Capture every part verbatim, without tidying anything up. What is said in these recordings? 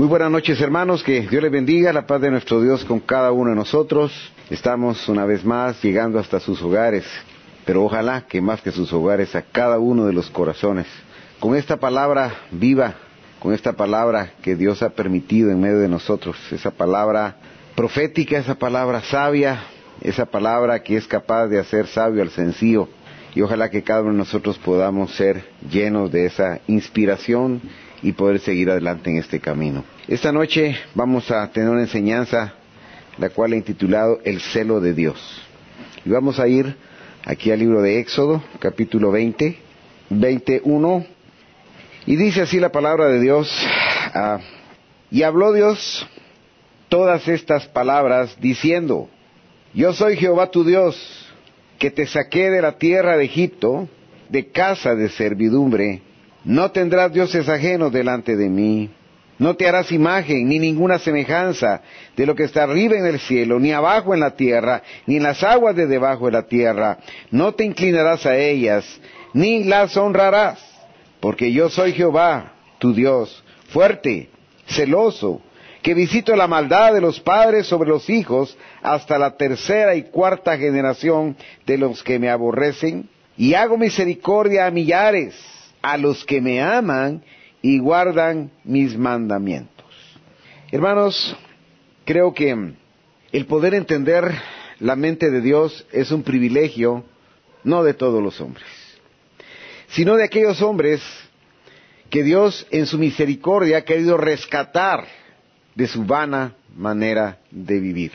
Muy buenas noches, hermanos, que Dios les bendiga, la paz de nuestro Dios con cada uno de nosotros. Estamos una vez más llegando hasta sus hogares, pero ojalá que más que sus hogares, a cada uno de los corazones, con esta palabra viva, con esta palabra que Dios ha permitido en medio de nosotros, esa palabra profética, esa palabra sabia, esa palabra que es capaz de hacer sabio al sencillo. Y ojalá que cada uno de nosotros podamos ser llenos de esa inspiración y poder seguir adelante en este camino. Esta noche vamos a tener una enseñanza, la cual he intitulado El celo de Dios. Y vamos a ir aquí al libro de Éxodo, capítulo veinte, veintiuno, y dice así la palabra de Dios. Ah, y habló Dios todas estas palabras, diciendo: Yo soy Jehová tu Dios, que te saqué de la tierra de Egipto, de casa de servidumbre. No tendrás dioses ajenos delante de mí. No te harás imagen, ni ninguna semejanza de lo que está arriba en el cielo, ni abajo en la tierra, ni en las aguas de debajo de la tierra. No te inclinarás a ellas, ni las honrarás, porque yo soy Jehová, tu Dios, fuerte, celoso, que visito la maldad de los padres sobre los hijos hasta la tercera y cuarta generación de los que me aborrecen, y hago misericordia a millares, a los que me aman y guardan mis mandamientos. Hermanos, creo que el poder entender la mente de Dios es un privilegio, no de todos los hombres, sino de aquellos hombres que Dios en su misericordia ha querido rescatar de su vana manera de vivir.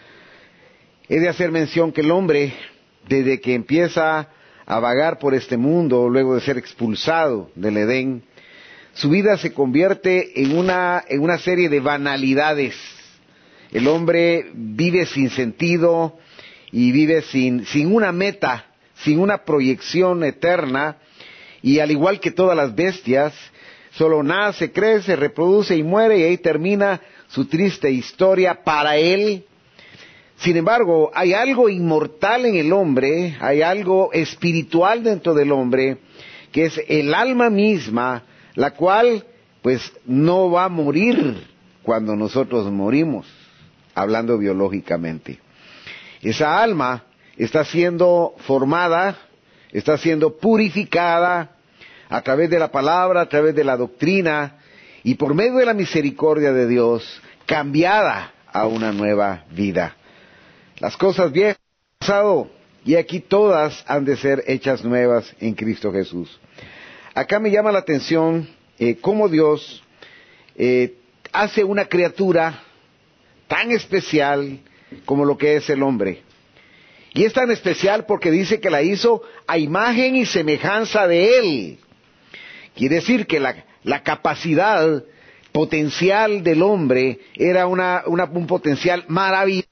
He de hacer mención que el hombre, desde que empieza a vagar por este mundo, luego de ser expulsado del Edén, su vida se convierte en una, en una serie de banalidades. El hombre vive sin sentido y vive sin, sin una meta, sin una proyección eterna, y al igual que todas las bestias, solo nace, crece, reproduce y muere, y ahí termina su triste historia para él. Sin embargo, hay algo inmortal en el hombre, hay algo espiritual dentro del hombre, que es el alma misma, la cual pues no va a morir cuando nosotros morimos, hablando biológicamente. Esa alma está siendo formada, está siendo purificada a través de la palabra, a través de la doctrina, y por medio de la misericordia de Dios, cambiada a una nueva vida. Las cosas viejas han pasado, y aquí todas han de ser hechas nuevas en Cristo Jesús. Acá me llama la atención eh, cómo Dios eh, hace una criatura tan especial como lo que es el hombre. Y es tan especial porque dice que la hizo a imagen y semejanza de Él. Quiere decir que la, la capacidad potencial del hombre era una, una, un potencial maravilloso.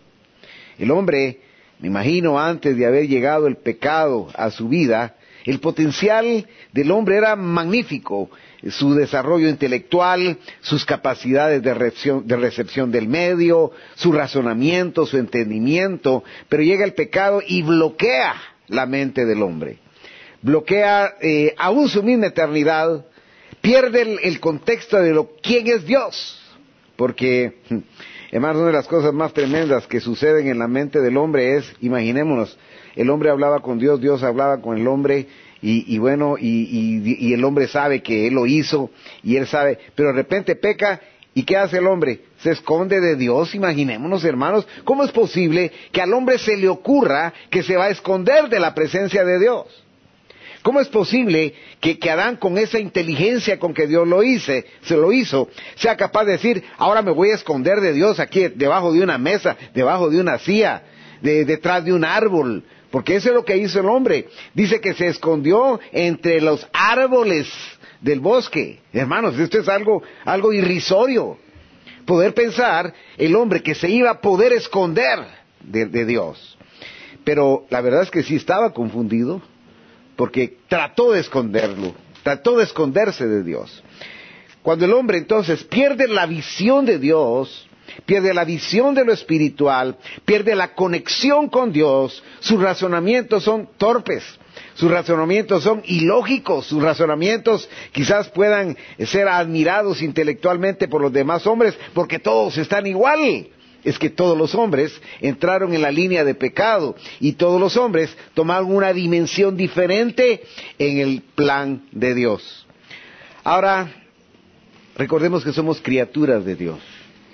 El hombre, me imagino, antes de haber llegado el pecado a su vida, el potencial del hombre era magnífico. Su desarrollo intelectual, sus capacidades de recepción, de recepción del medio, su razonamiento, su entendimiento, pero llega el pecado y bloquea la mente del hombre. Bloquea eh, aún su misma eternidad, pierde el, el contexto de lo quién es Dios, porque, hermanos, una de las cosas más tremendas que suceden en la mente del hombre es, imaginémonos, el hombre hablaba con Dios, Dios hablaba con el hombre, y, y bueno, y, y, y el hombre sabe que él lo hizo, y él sabe, pero de repente peca, ¿y qué hace el hombre? Se esconde de Dios. Imaginémonos, hermanos, ¿cómo es posible que al hombre se le ocurra que se va a esconder de la presencia de Dios? ¿Cómo es posible que, que Adán, con esa inteligencia con que Dios lo hizo, se lo hizo, sea capaz de decir, ahora me voy a esconder de Dios aquí debajo de una mesa, debajo de una silla, de, detrás de un árbol? Porque eso es lo que hizo el hombre. Dice que se escondió entre los árboles del bosque. Hermanos, esto es algo, algo irrisorio. Poder pensar el hombre que se iba a poder esconder de, de Dios. Pero la verdad es que sí estaba confundido, porque trató de esconderlo, trató de esconderse de Dios. Cuando el hombre entonces pierde la visión de Dios, pierde la visión de lo espiritual, pierde la conexión con Dios, sus razonamientos son torpes, Sus razonamientos son ilógicos, sus razonamientos quizás puedan ser admirados intelectualmente por los demás hombres, porque todos están igual. Es que todos los hombres entraron en la línea de pecado y todos los hombres tomaron una dimensión diferente en el plan de Dios. Ahora, recordemos que somos criaturas de Dios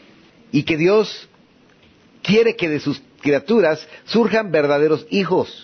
y que Dios quiere que de sus criaturas surjan verdaderos hijos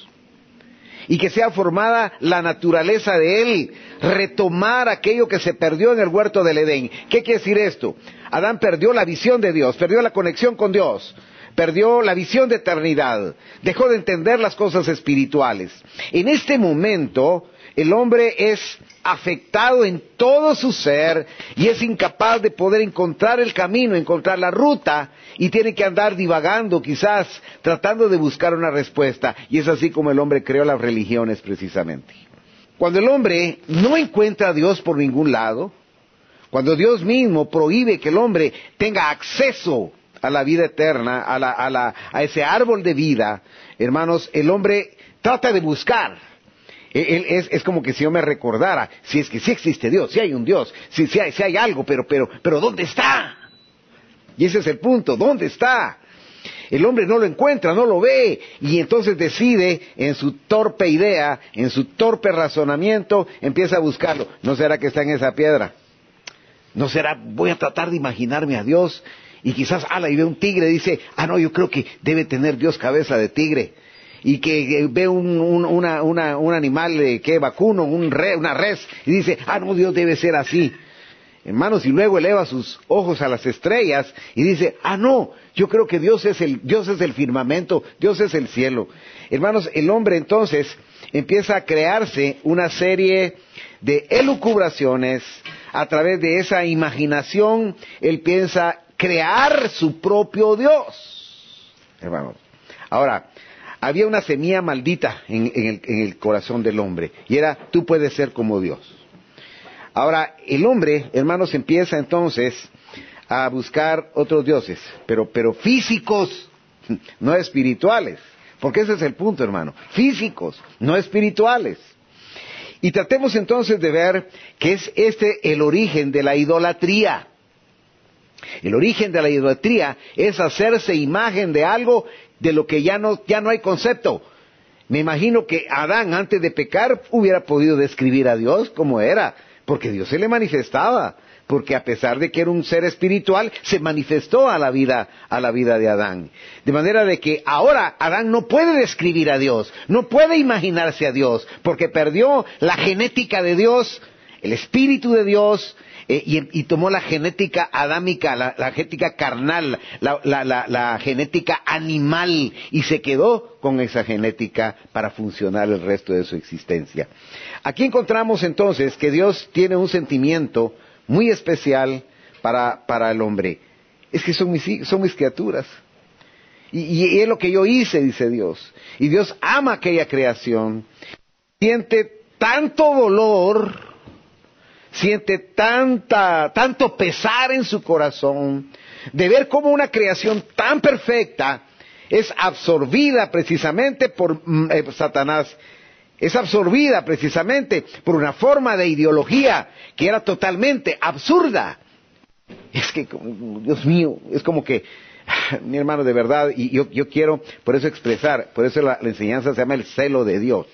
y que sea formada la naturaleza de Él, retomar aquello que se perdió en el huerto del Edén. ¿Qué quiere decir esto? Adán perdió la visión de Dios, perdió la conexión con Dios, perdió la visión de eternidad, dejó de entender las cosas espirituales. En este momento, el hombre es afectado en todo su ser y es incapaz de poder encontrar el camino, encontrar la ruta, y tiene que andar divagando, quizás tratando de buscar una respuesta. Y es así como el hombre creó las religiones precisamente. Cuando el hombre no encuentra a Dios por ningún lado, cuando Dios mismo prohíbe que el hombre tenga acceso a la vida eterna, a, la, a, la, a ese árbol de vida, hermanos, el hombre trata de buscar. Él es, es como que si yo me recordara, si es que sí existe Dios, si hay un Dios, si, si, hay, si hay algo, pero, pero, pero ¿dónde está? Y ese es el punto, ¿dónde está? El hombre no lo encuentra, no lo ve, y entonces decide en su torpe idea, en su torpe razonamiento, empieza a buscarlo. ¿No será que está en esa piedra? ¿No será, voy a tratar de imaginarme a Dios, y quizás, ala, y ve un tigre, dice, ah no, yo creo que debe tener Dios cabeza de tigre? Y que ve un, un, una, una, un animal eh, que vacuno, un re, una res, y dice, ah no, Dios debe ser así. Hermanos, y luego eleva sus ojos a las estrellas y dice, ah no, yo creo que Dios es el, Dios es el firmamento, Dios es el cielo. Hermanos, el hombre entonces empieza a crearse una serie de elucubraciones. A través de esa imaginación, él piensa crear su propio Dios. Hermanos, ahora, había una semilla maldita en, en, el, en el corazón del hombre, y era, tú puedes ser como Dios. Ahora, el hombre, hermanos, empieza entonces a buscar otros dioses, pero, pero físicos, no espirituales, porque ese es el punto, hermano, físicos, no espirituales. Y tratemos entonces de ver que es este el origen de la idolatría. El origen de la idolatría es hacerse imagen de algo de lo que ya no, ya no hay concepto. Me imagino que Adán, antes de pecar, hubiera podido describir a Dios como era, porque Dios se le manifestaba, porque a pesar de que era un ser espiritual, se manifestó a la vida, a la vida de Adán. De manera de que ahora Adán no puede describir a Dios, no puede imaginarse a Dios, porque perdió la genética de Dios, el espíritu de Dios, eh, y, y tomó la genética adámica, la, la genética carnal, la, la, la, la genética animal, y se quedó con esa genética para funcionar el resto de su existencia. Aquí encontramos entonces que Dios tiene un sentimiento muy especial para, para el hombre. Es que son mis, son mis criaturas. Y, y es lo que yo hice, dice Dios. Y Dios ama aquella creación. Siente tanto dolor, siente tanta, tanto pesar en su corazón de ver cómo una creación tan perfecta es absorbida precisamente por eh, Satanás. Es absorbida precisamente por una forma de ideología que era totalmente absurda. Es que, Dios mío, es como que, mi hermano, de verdad, y yo, yo quiero por eso expresar, por eso la, la enseñanza se llama el celo de Dios.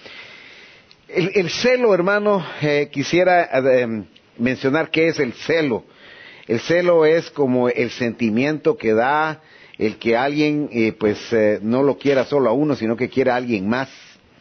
El, el celo, hermano, eh, quisiera eh, mencionar qué es el celo. El celo es como el sentimiento que da el que alguien, eh, pues, eh, no lo quiera solo a uno, sino que quiera a alguien más.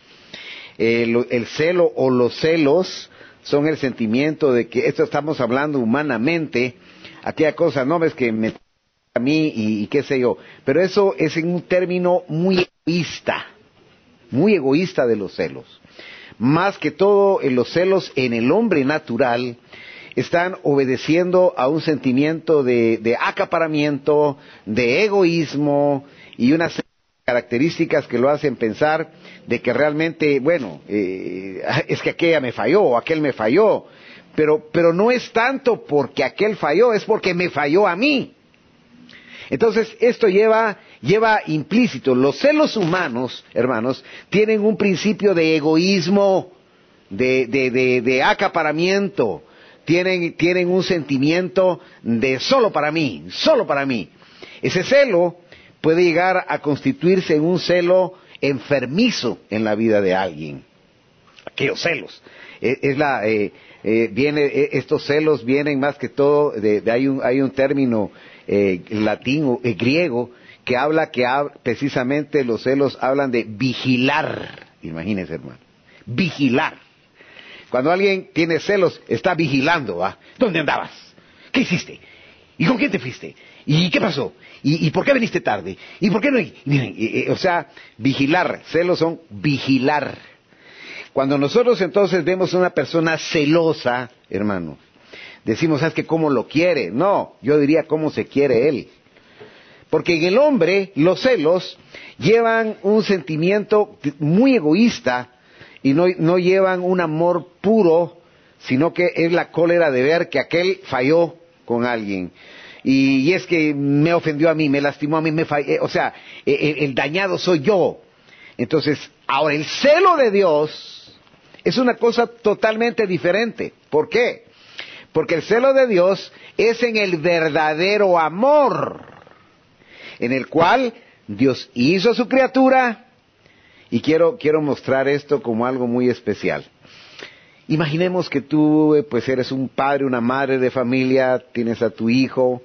El, el celo o los celos son el sentimiento de que, esto estamos hablando humanamente, aquella cosa, no ves que me a mí y, y qué sé yo, pero eso es en un término muy egoísta, muy egoísta de los celos. Más que todo, en los celos en el hombre natural están obedeciendo a un sentimiento de, de acaparamiento, de egoísmo y una serie de características que lo hacen pensar de que realmente, bueno, eh, es que aquella me falló o aquel me falló, pero, pero no es tanto porque aquel falló, es porque me falló a mí. Entonces, esto lleva, lleva implícito. Los celos humanos, hermanos, tienen un principio de egoísmo, de, de, de, de acaparamiento. Tienen, tienen un sentimiento de solo para mí, solo para mí. Ese celo puede llegar a constituirse en un celo enfermizo en la vida de alguien. Aquellos celos. Es, es la, eh, eh, viene, eh, estos celos vienen más que todo, de, de, hay un, hay un término eh, latín, eh, griego, que habla que hab, precisamente los celos hablan de vigilar. Imagínense, hermano. Vigilar. Cuando alguien tiene celos, está vigilando, ¿ah? ¿Dónde andabas? ¿Qué hiciste? ¿Y con quién te fuiste? ¿Y qué pasó? ¿Y, y por qué viniste tarde? ¿Y por qué no? Y, miren, y, y, o sea, vigilar. Celos son vigilar. Cuando nosotros entonces vemos a una persona celosa, hermano, decimos, ¿sabes qué? ¿Cómo lo quiere? No, yo diría cómo se quiere él. Porque en el hombre, los celos llevan un sentimiento muy egoísta, y no, no llevan un amor puro, sino que es la cólera de ver que aquel falló con alguien. Y, y es que me ofendió a mí, me lastimó a mí, me fallé, o sea, el, el dañado soy yo. Entonces, ahora el celo de Dios es una cosa totalmente diferente. ¿Por qué? Porque el celo de Dios es en el verdadero amor, en el cual Dios hizo a su criatura. Y quiero, quiero mostrar esto como algo muy especial. Imaginemos que tú, pues, eres un padre, una madre de familia, tienes a tu hijo,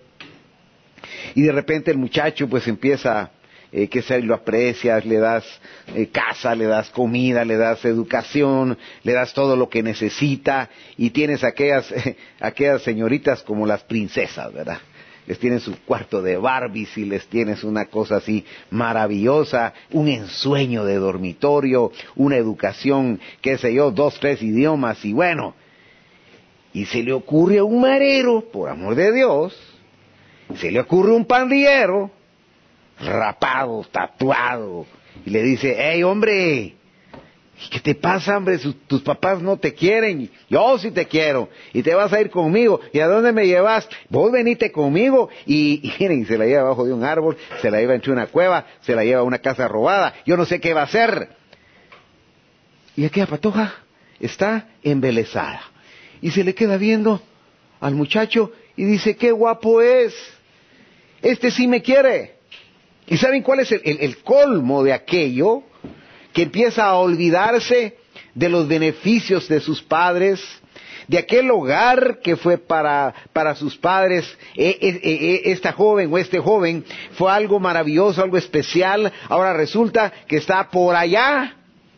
y de repente el muchacho, pues, empieza, eh, que sé, lo aprecias, le das eh, casa, le das comida, le das educación, le das todo lo que necesita, y tienes aquellas, eh, aquellas señoritas como las princesas, ¿verdad? Les tienes su cuarto de Barbies y les tienes una cosa así maravillosa, un ensueño de dormitorio, una educación, qué sé yo, dos, tres idiomas, y bueno, y se le ocurre a un marero, por amor de Dios, se le ocurre un pandillero, rapado, tatuado, y le dice, hey hombre, ¿qué te pasa, hombre? Sus, tus papás no te quieren. Yo sí te quiero. Y te vas a ir conmigo. ¿Y a dónde me llevas? Vos venite conmigo. Y, y miren, se la lleva abajo de un árbol, se la lleva entre una cueva, se la lleva a una casa robada. Yo no sé qué va a hacer. Y aquella patoja está embelesada. Y se le queda viendo al muchacho y dice, qué guapo es. Este sí me quiere. ¿Y saben cuál es el, el, el colmo de aquello? Que empieza a olvidarse de los beneficios de sus padres, de aquel hogar que fue para, para sus padres. E, e, e, esta joven o este joven fue algo maravilloso, algo especial. Ahora resulta que está por allá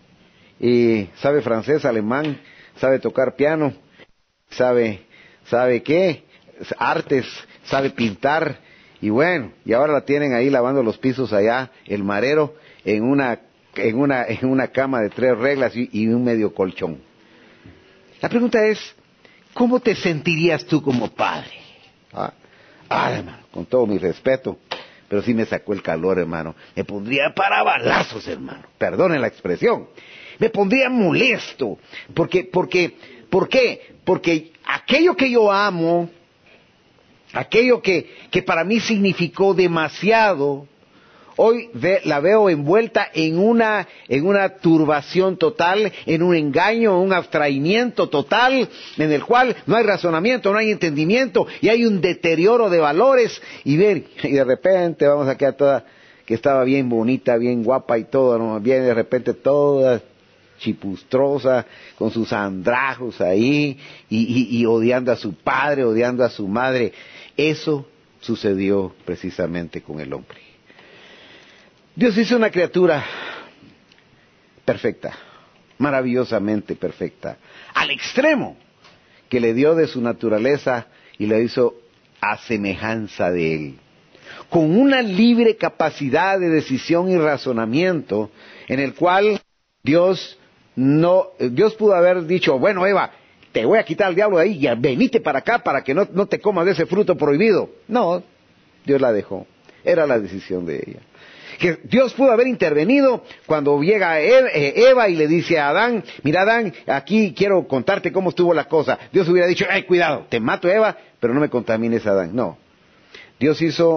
y sabe francés, alemán, sabe tocar piano, sabe, sabe qué, artes, sabe pintar, y bueno, y ahora la tienen ahí lavando los pisos allá, el marero, en una En una, en una cama de tres reglas y, y un medio colchón. La pregunta es, ¿cómo te sentirías tú como padre? Ah, ah, hermano, con todo mi respeto, pero sí me sacó el calor, hermano. Me pondría para balazos, hermano. Perdone la expresión. Me pondría molesto. Porque, porque, ¿por qué? Porque aquello que yo amo, aquello que, que para mí significó demasiado, hoy ve, la veo envuelta en una, en una turbación total, en un engaño, un abstraimiento total, en el cual no hay razonamiento, no hay entendimiento, y hay un deterioro de valores, y ver, y de repente vamos a quedar toda, que estaba bien bonita, bien guapa y todo, ¿no? Viene de repente toda chipustrosa, con sus andrajos ahí, y, y, y odiando a su padre, odiando a su madre. Eso sucedió precisamente con el hombre. Dios hizo una criatura perfecta, maravillosamente perfecta, al extremo que le dio de su naturaleza y lo hizo a semejanza de Él, con una libre capacidad de decisión y razonamiento, en el cual Dios no, Dios pudo haber dicho, bueno, Eva, te voy a quitar al diablo de ahí y venite para acá para que no, no te comas de ese fruto prohibido. No, Dios la dejó, era la decisión de ella. Que Dios pudo haber intervenido cuando llega Eva y le dice a Adán, mira Adán, aquí quiero contarte cómo estuvo la cosa. Dios hubiera dicho, ay, cuidado, te mato Eva, pero no me contamines Adán. No, Dios hizo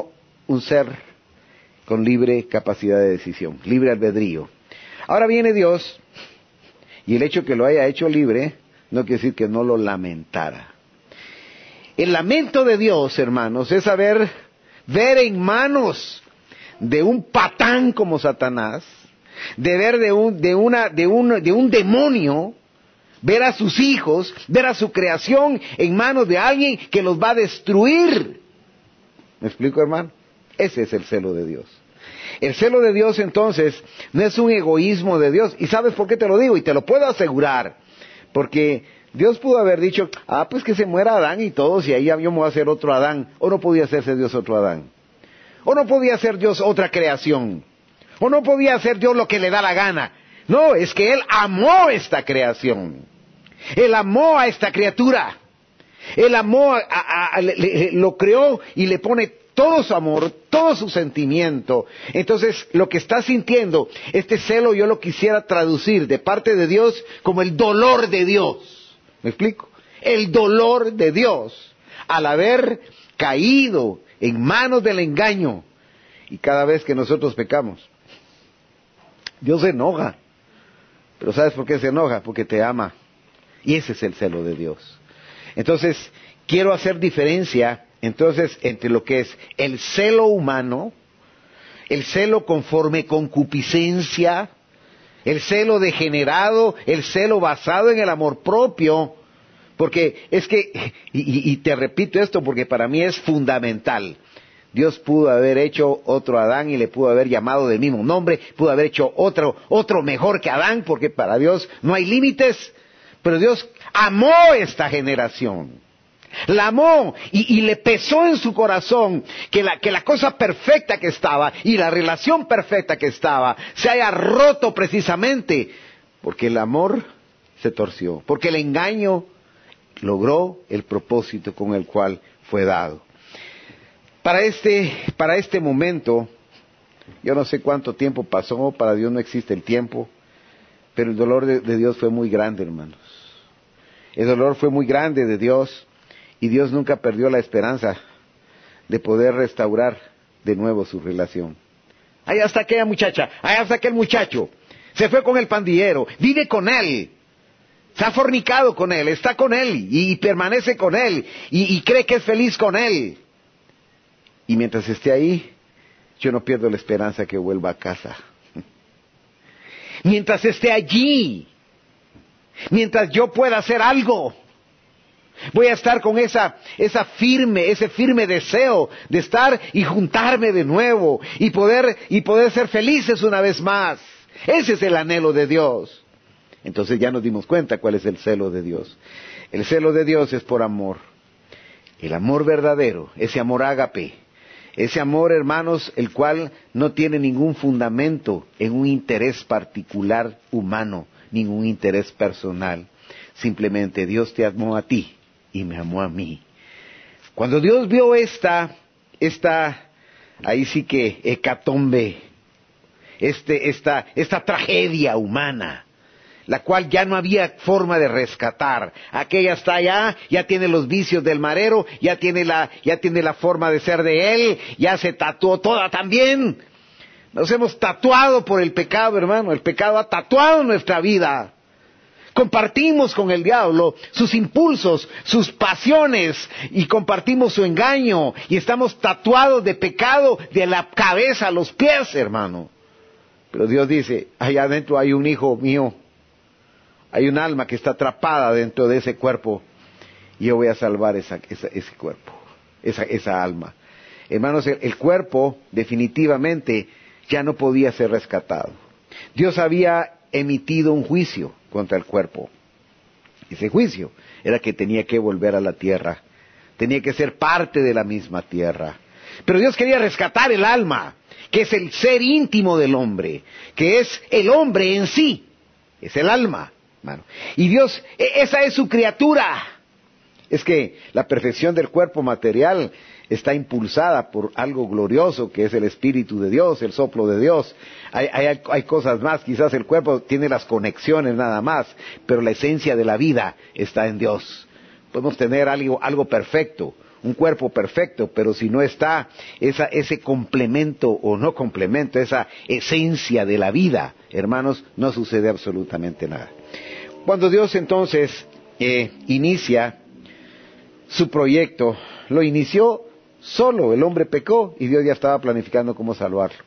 un ser con libre capacidad de decisión, libre albedrío. Ahora viene Dios, y el hecho que lo haya hecho libre, no quiere decir que no lo lamentara. El lamento de Dios, hermanos, es saber, ver en manos de un patán como Satanás, de ver de un, de una, de un, de un demonio, ver a sus hijos, ver a su creación en manos de alguien que los va a destruir. ¿Me explico, hermano? Ese es el celo de Dios. El celo de Dios, entonces, no es un egoísmo de Dios. ¿Y sabes por qué te lo digo? Y te lo puedo asegurar. Porque Dios pudo haber dicho, ah, pues que se muera Adán y todos, y ahí yo me voy a hacer otro Adán. O no podía hacerse Dios otro Adán. O no podía ser Dios otra creación. O no podía hacer Dios lo que le da la gana. No, es que Él amó esta creación. Él amó a esta criatura. Él amó, a, a, a, le, le, lo creó y le pone todo su amor, todo su sentimiento. Entonces, lo que está sintiendo, este celo yo lo quisiera traducir de parte de Dios como el dolor de Dios. ¿Me explico? El dolor de Dios al haber caído en manos del engaño. Y cada vez que nosotros pecamos, Dios se enoja. Pero ¿sabes por qué se enoja? Porque te ama. Y ese es el celo de Dios. Entonces, quiero hacer diferencia entonces entre lo que es el celo humano, el celo conforme concupiscencia, el celo degenerado, el celo basado en el amor propio, porque es que, y, y te repito esto porque para mí es fundamental. Dios pudo haber hecho otro Adán y le pudo haber llamado del mismo nombre, pudo haber hecho otro, otro mejor que Adán, porque para Dios no hay límites, pero Dios amó esta generación. La amó y, y le pesó en su corazón que la, que la cosa perfecta que estaba y la relación perfecta que estaba se haya roto precisamente porque el amor se torció, porque el engaño logró el propósito con el cual fue dado. Para este, para este momento, yo no sé cuánto tiempo pasó, para Dios no existe el tiempo, pero el dolor de, de Dios fue muy grande, hermanos. El dolor fue muy grande de Dios. Y Dios nunca perdió la esperanza de poder restaurar de nuevo su relación. Ahí está aquella muchacha, ahí está aquel muchacho, se fue con el pandillero, vive con él, se ha fornicado con él, está con él y, y permanece con él y, y cree que es feliz con él. Y mientras esté ahí, yo no pierdo la esperanza que vuelva a casa. Mientras esté allí, mientras yo pueda hacer algo, voy a estar con esa, esa firme, ese firme deseo de estar y juntarme de nuevo y poder, y poder ser felices una vez más. Ese es el anhelo de Dios. Entonces ya nos dimos cuenta cuál es el celo de Dios. El celo de Dios es por amor. El amor verdadero, ese amor ágape, ese amor, hermanos, el cual no tiene ningún fundamento en un interés particular humano, ningún interés personal. Simplemente Dios te amó a ti y me amó a mí. Cuando Dios vio esta, esta, ahí sí que hecatombe, este, esta, esta tragedia humana, la cual ya no había forma de rescatar. Aquella está allá, ya tiene los vicios del marero, ya tiene la, ya tiene la forma de ser de él, ya se tatuó toda también. Nos hemos tatuado por el pecado, hermano. El pecado ha tatuado nuestra vida. Compartimos con el diablo sus impulsos, sus pasiones, y compartimos su engaño, y estamos tatuados de pecado de la cabeza a los pies, hermano. Pero Dios dice, allá adentro hay un hijo mío, hay un alma que está atrapada dentro de ese cuerpo, y yo voy a salvar esa, esa, ese cuerpo, esa, esa alma. Hermanos, el, el cuerpo definitivamente ya no podía ser rescatado. Dios había emitido un juicio contra el cuerpo. Ese juicio era que tenía que volver a la tierra, tenía que ser parte de la misma tierra. Pero Dios quería rescatar el alma, que es el ser íntimo del hombre, que es el hombre en sí, es el alma, hermano. Y Dios, esa es su criatura. Es que la perfección del cuerpo material está impulsada por algo glorioso que es el Espíritu de Dios, el soplo de Dios. Hay, hay, hay cosas más, quizás el cuerpo tiene las conexiones nada más, pero la esencia de la vida está en Dios. Podemos tener algo, algo perfecto, un cuerpo perfecto, pero si no está esa, ese complemento o no complemento, esa esencia de la vida, hermanos, no sucede absolutamente nada. Cuando Dios entonces eh, inicia su proyecto, lo inició solo, el hombre pecó y Dios ya estaba planificando cómo salvarlo.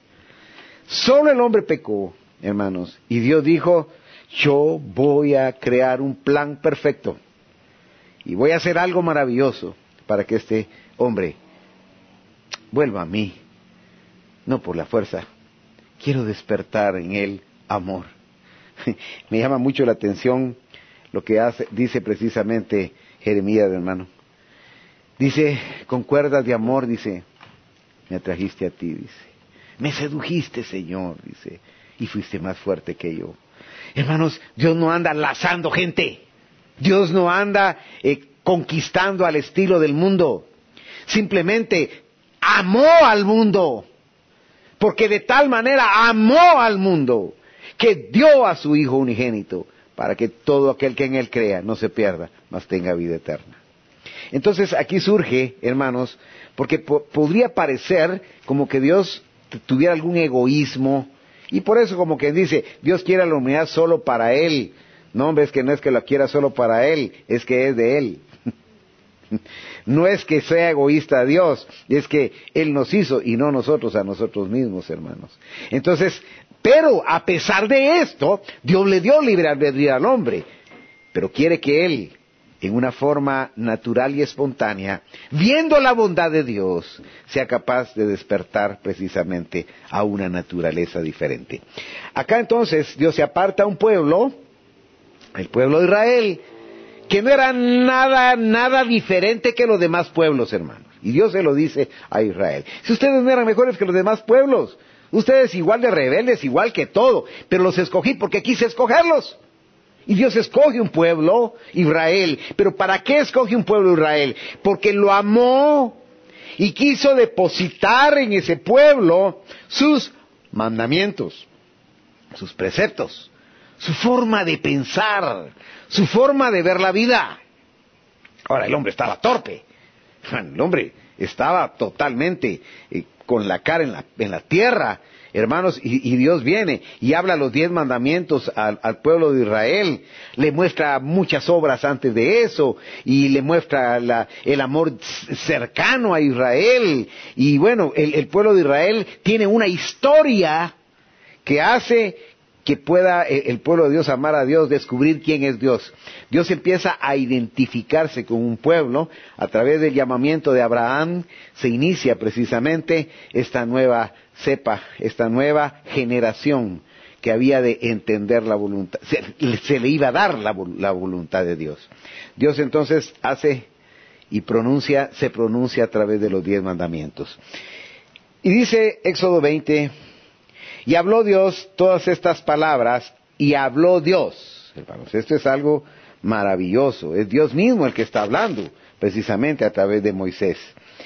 Solo el hombre pecó, hermanos, y Dios dijo, yo voy a crear un plan perfecto y voy a hacer algo maravilloso para que este hombre vuelva a mí, no por la fuerza. Quiero despertar en él amor. Me llama mucho la atención lo que hace, dice precisamente Jeremías, hermano. Dice, con cuerdas de amor, dice, me atrajiste a ti, dice. Me sedujiste, Señor, dice, y fuiste más fuerte que yo. Hermanos, Dios no anda lazando gente. Dios no anda eh, conquistando al estilo del mundo. Simplemente amó al mundo. Porque de tal manera amó al mundo que dio a su Hijo unigénito para que todo aquel que en Él crea no se pierda, mas tenga vida eterna. Entonces aquí surge, hermanos, porque po- podría parecer como que Dios t- tuviera algún egoísmo, y por eso como que dice, Dios quiere a la humanidad solo para Él. No, hombre, es que no es que la quiera solo para Él, es que es de Él. No es que sea egoísta Dios, es que Él nos hizo y no nosotros a nosotros mismos, hermanos. Entonces, pero a pesar de esto, Dios le dio libre albedrío al hombre, pero quiere que Él, en una forma natural y espontánea, viendo la bondad de Dios, sea capaz de despertar precisamente a una naturaleza diferente. Acá entonces Dios se aparta a un pueblo, el pueblo de Israel, que no era nada, nada diferente que los demás pueblos, hermanos. Y Dios se lo dice a Israel. Si ustedes no eran mejores que los demás pueblos, ustedes igual de rebeldes, igual que todo, pero los escogí porque quise escogerlos. Y Dios escoge un pueblo, Israel. ¿Pero para qué escoge un pueblo, Israel? Porque lo amó y quiso depositar en ese pueblo sus mandamientos, sus preceptos, su forma de pensar, su forma de ver la vida. Ahora, el hombre estaba torpe. El hombre estaba totalmente eh, con la cara en la, en la tierra, hermanos, y, y Dios viene y habla los diez mandamientos al, al pueblo de Israel, le muestra muchas obras antes de eso, y le muestra la, el amor cercano a Israel, y bueno, el, el pueblo de Israel tiene una historia que hace que pueda el pueblo de Dios amar a Dios, descubrir quién es Dios. Dios empieza a identificarse con un pueblo, a través del llamamiento de Abraham, se inicia precisamente esta nueva cepa, esta nueva generación que había de entender la voluntad, se, se le iba a dar la, la voluntad de Dios. Dios entonces hace y pronuncia, se pronuncia a través de los diez mandamientos. Y dice Éxodo veinte, y habló Dios todas estas palabras, y habló Dios. Hermanos, esto es algo maravilloso. Es Dios mismo el que está hablando, precisamente a través de Moisés.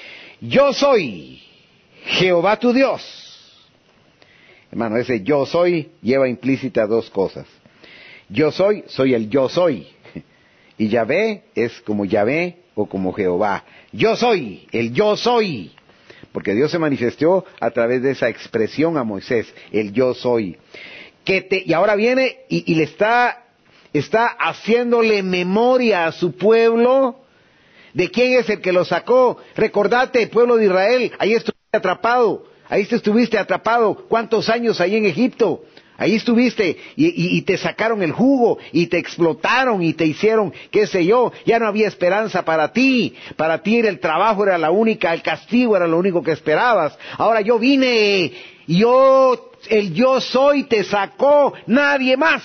Yo soy Jehová tu Dios. Hermano, ese yo soy lleva implícita dos cosas. Yo soy, soy el yo soy. Y Yahvé es como Yahvé o como Jehová. Yo soy, el yo soy. Porque Dios se manifestó a través de esa expresión a Moisés, el yo soy. Que te, y ahora viene y, y le está, está haciéndole memoria a su pueblo de quién es el que lo sacó. Recordate, pueblo de Israel, ahí estuviste atrapado, ahí estuviste atrapado, ¿cuántos años ahí en Egipto? Ahí estuviste y, y, y te sacaron el jugo y te explotaron y te hicieron, qué sé yo, ya no había esperanza para ti. Para ti el trabajo era la única, el castigo era lo único que esperabas. Ahora yo vine, yo, el yo soy te sacó, nadie más.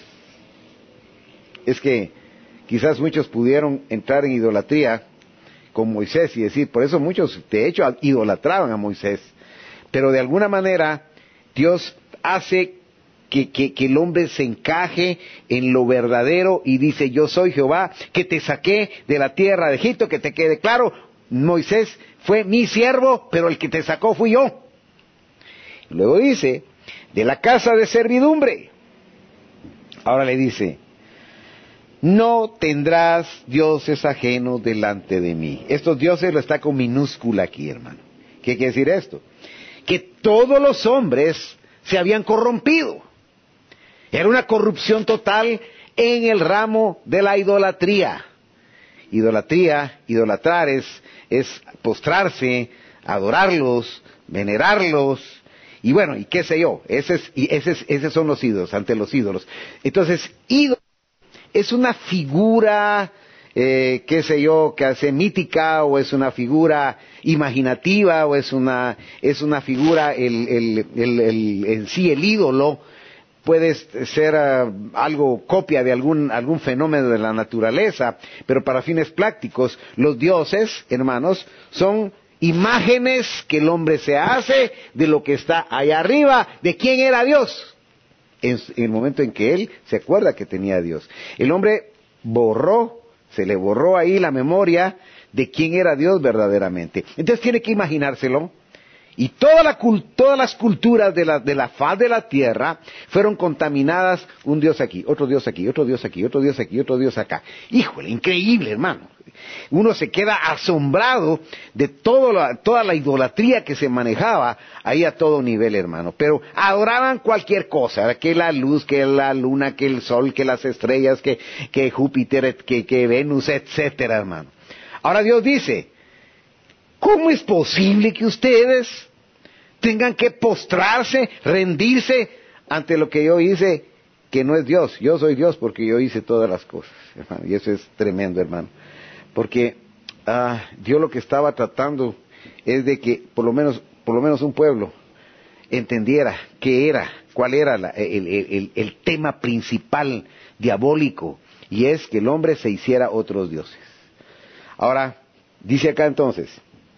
Es que quizás muchos pudieron entrar en idolatría con Moisés y decir, por eso muchos de hecho idolatraban a Moisés. Pero de alguna manera Dios hace Que, que, que el hombre se encaje en lo verdadero y dice, yo soy Jehová, que te saqué de la tierra de Egipto, que te quede claro, Moisés fue mi siervo, pero el que te sacó fui yo. Luego dice, de la casa de servidumbre. Ahora le dice, no tendrás dioses ajenos delante de mí. Estos dioses lo está con minúscula aquí, hermano. ¿Qué quiere decir esto? Que todos los hombres se habían corrompido. Era una corrupción total en el ramo de la idolatría. Idolatría, idolatrar es, es postrarse, adorarlos, venerarlos, y bueno, y qué sé yo, ese es, y ese es, esos son los ídolos, ante los ídolos. Entonces, ídolo es una figura, eh, qué sé yo, que hace mítica, o es una figura imaginativa, o es una, es una figura, el, el, el, el, en sí el ídolo puede ser uh, algo copia de algún, algún fenómeno de la naturaleza, pero para fines prácticos, los dioses, hermanos, son imágenes que el hombre se hace de lo que está allá arriba, de quién era Dios, en, en el momento en que él se acuerda que tenía a Dios. El hombre borró, se le borró ahí la memoria de quién era Dios verdaderamente. Entonces tiene que imaginárselo. Y toda la, todas las culturas de la, de la faz de la tierra fueron contaminadas, un Dios aquí, otro Dios aquí, otro Dios aquí, otro Dios aquí, otro Dios acá. Híjole, increíble, hermano. Uno se queda asombrado de todo la, toda la idolatría que se manejaba ahí a todo nivel, hermano. Pero adoraban cualquier cosa, que la luz, que la luna, que el sol, que las estrellas, que, que Júpiter, que, que Venus, etcétera, hermano. Ahora Dios dice, ¿cómo es posible que ustedes tengan que postrarse, rendirse ante lo que yo hice, que no es Dios? Yo soy Dios porque yo hice todas las cosas, hermano, y eso es tremendo, hermano. Porque ah, Dios lo que estaba tratando es de que por lo menos, por lo menos un pueblo entendiera qué era, cuál era la, el, el, el tema principal diabólico, y es que el hombre se hiciera otros dioses. Ahora, dice acá entonces,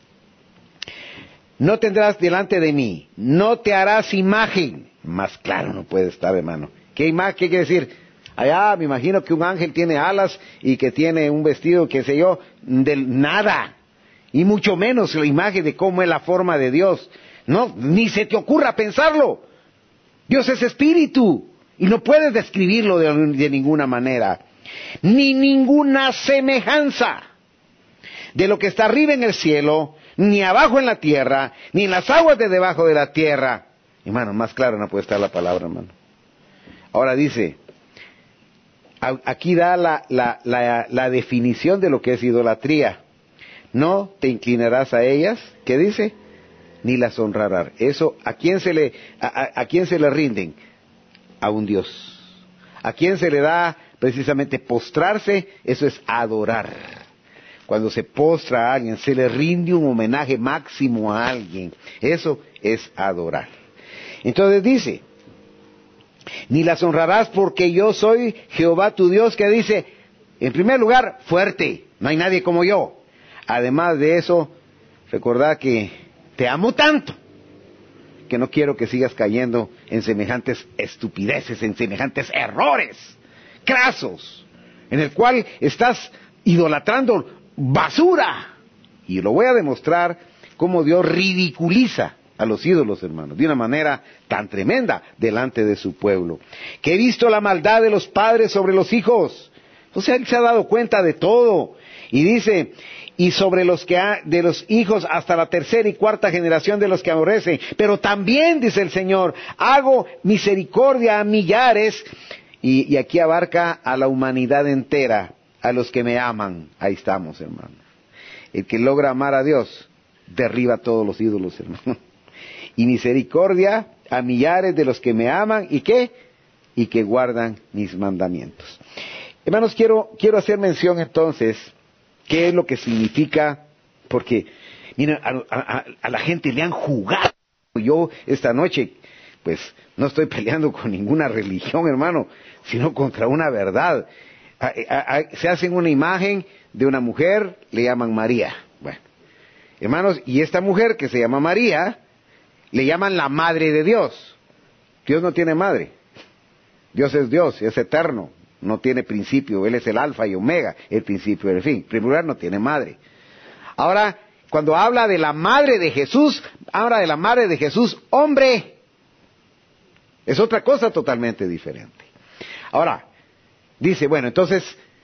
no tendrás delante de mí, no te harás imagen. Más claro no puede estar, hermano. ¿Qué imagen? ¿Qué quiere decir? Allá me imagino que un ángel tiene alas y que tiene un vestido, qué sé yo, de nada. Y mucho menos la imagen de cómo es la forma de Dios. No, ni se te ocurra pensarlo. Dios es espíritu y no puedes describirlo de, de ninguna manera. Ni ninguna semejanza de lo que está arriba en el cielo, ni abajo en la tierra, ni en las aguas de debajo de la tierra. Hermano, más claro no puede estar la palabra, hermano. Ahora dice, aquí da la, la, la, la definición de lo que es idolatría. No te inclinarás a ellas, ¿qué dice? Ni las honrarás. Eso, ¿a quién se le, a, a, a quién se le rinden? A un Dios. ¿A quién se le da precisamente postrarse? Eso es adorar. Cuando se postra a alguien, se le rinde un homenaje máximo a alguien. Eso es adorar. Entonces dice, ni las honrarás porque yo soy Jehová tu Dios, que dice, en primer lugar, fuerte, no hay nadie como yo. Además de eso, recordad que te amo tanto, que no quiero que sigas cayendo en semejantes estupideces, en semejantes errores crasos, en el cual estás idolatrando basura. Y lo voy a demostrar cómo Dios ridiculiza a los ídolos, hermanos, de una manera tan tremenda delante de su pueblo. Que he visto la maldad de los padres sobre los hijos. O sea, Él se ha dado cuenta de todo. Y dice, y sobre los que ha, de los hijos hasta la tercera y cuarta generación de los que aborrecen. Pero también, dice el Señor, hago misericordia a millares. Y, y aquí abarca a la humanidad entera, a los que me aman. Ahí estamos, hermano. El que logra amar a Dios, derriba todos los ídolos, hermano. Y misericordia a millares de los que me aman, ¿y qué? Y que guardan mis mandamientos. Hermanos, quiero, quiero hacer mención entonces, ¿qué es lo que significa? Porque, miren, a, a, a la gente le han jugado. Yo esta noche, pues, no estoy peleando con ninguna religión, hermano, sino contra una verdad. A, a, a, se hacen una imagen de una mujer, le llaman María. Bueno, hermanos, y esta mujer que se llama María, le llaman la madre de Dios. Dios no tiene madre. Dios es Dios, es eterno, no tiene principio. Él es el alfa y omega, el principio y el fin. En primer lugar, no tiene madre. Ahora, cuando habla de la madre de Jesús, habla de la madre de Jesús, hombre. Es otra cosa totalmente diferente. Ahora, dice, bueno, entonces,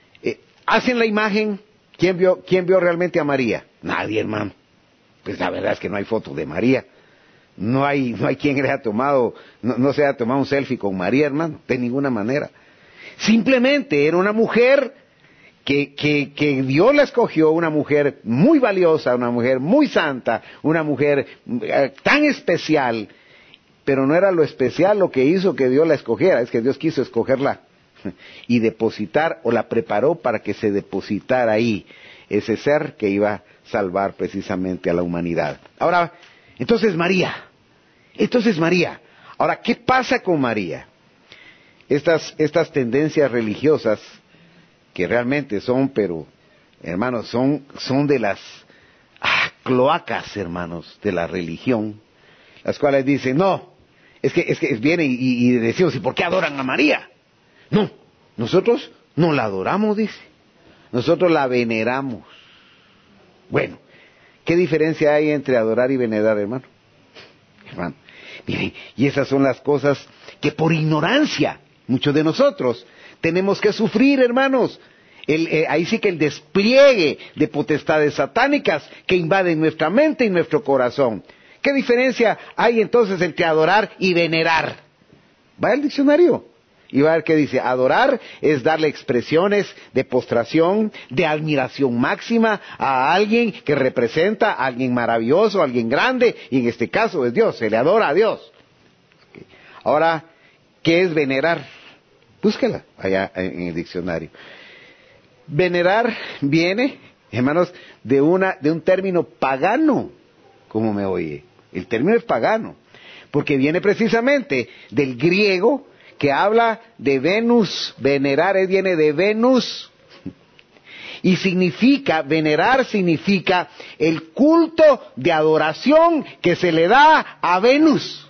hacen la imagen. ¿Quién vio, quién vio realmente a María? Nadie, hermano. Pues la verdad es que no hay fotos de María. No hay, no hay quien le haya tomado, no, no se haya tomado un selfie con María, hermano, de ninguna manera. Simplemente era una mujer que, que, que Dios la escogió, una mujer muy valiosa, una mujer muy santa, una mujer eh, tan especial, pero no era lo especial lo que hizo que Dios la escogiera, es que Dios quiso escogerla y depositar, o la preparó para que se depositara ahí, ese ser que iba a salvar precisamente a la humanidad. Ahora, entonces María, entonces María, ahora, ¿qué pasa con María? Estas, estas tendencias religiosas, que realmente son, pero, hermanos, son, son de las ah, cloacas, hermanos, de la religión, las cuales dicen, no, es que, es que vienen y, y decimos, ¿y por qué adoran a María? No, nosotros no la adoramos, dice, nosotros la veneramos. Bueno, ¿qué diferencia hay entre adorar y venerar, hermano? Hermano, miren, y esas son las cosas que por ignorancia, muchos de nosotros, tenemos que sufrir, hermanos. El, eh, ahí sí que el despliegue de potestades satánicas que invaden nuestra mente y nuestro corazón. ¿Qué diferencia hay entonces entre adorar y venerar? Va al diccionario y va a ver qué dice. Adorar es darle expresiones de postración, de admiración máxima a alguien que representa a alguien maravilloso, a alguien grande, y en este caso es Dios, se le adora a Dios. Okay. Ahora, ¿qué es venerar? Búsquela allá en el diccionario. Venerar viene, hermanos, de una de un término pagano, como me oye. El término es pagano, porque viene precisamente del griego que habla de Venus. Venerar viene de Venus y significa, venerar significa el culto de adoración que se le da a Venus,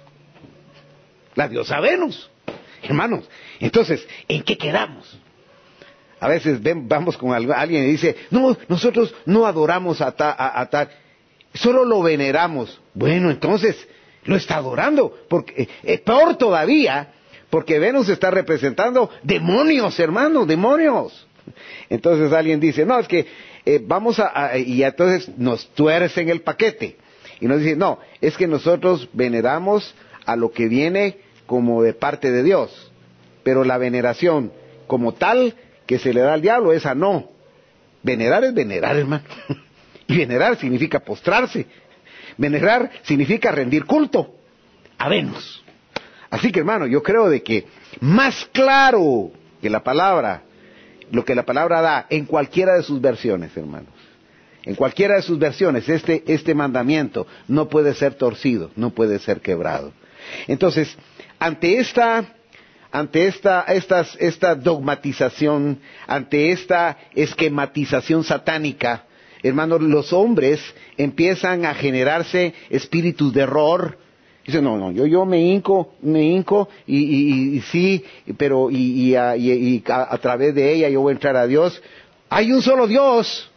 la diosa Venus. Hermanos, entonces, ¿en qué quedamos? A veces ven, vamos con alguien y dice, no, nosotros no adoramos a, ta, a, a tal, solo lo veneramos. Bueno, entonces, lo está adorando, porque eh, peor todavía, porque Venus está representando demonios, hermanos, demonios. Entonces alguien dice, no, es que eh, vamos a, a, y entonces nos tuercen el paquete. Y nos dice, no, es que nosotros veneramos a lo que viene como de parte de Dios, pero la veneración como tal que se le da al diablo, esa no. Venerar es venerar, hermano. Y venerar significa postrarse. Venerar significa rendir culto a Venus. Así que, hermano, yo creo de que más claro que la palabra, lo que la palabra da en cualquiera de sus versiones, hermanos, en cualquiera de sus versiones, este, este mandamiento no puede ser torcido, no puede ser quebrado. Entonces, ante esta, ante esta, estas, esta dogmatización, ante esta esquematización satánica, hermanos, los hombres empiezan a generarse espíritus de error. Dicen, no, no, yo, yo me hinco, me hinco, y, y, y sí, pero, y, y, a, y, y a, a través de ella yo voy a entrar a Dios. Hay un solo Dios,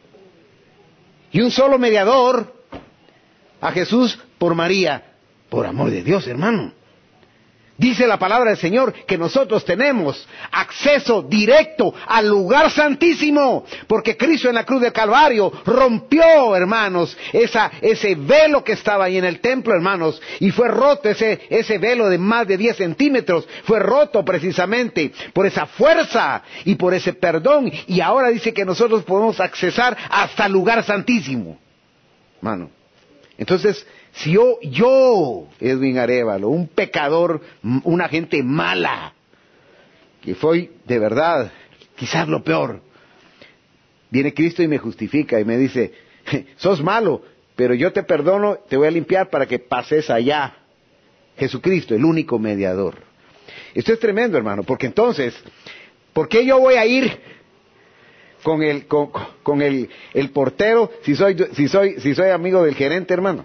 y un solo mediador, a Jesús por María. Por amor de Dios, hermano. Dice la palabra del Señor que nosotros tenemos acceso directo al lugar santísimo, porque Cristo en la cruz del Calvario rompió, hermanos, esa, ese velo que estaba ahí en el templo, hermanos, y fue roto ese, ese velo de más de diez centímetros, fue roto precisamente por esa fuerza y por ese perdón, y ahora dice que nosotros podemos accesar hasta el lugar santísimo, hermano. Entonces, si yo, yo, Edwin Arévalo, un pecador, una gente mala, que fue de verdad, quizás lo peor, viene Cristo y me justifica y me dice, sos malo, pero yo te perdono, te voy a limpiar para que pases allá. Jesucristo, el único mediador. Esto es tremendo, hermano, porque entonces, ¿por qué yo voy a ir con el, con, con el, el portero si soy, si soy, si soy amigo del gerente, hermano?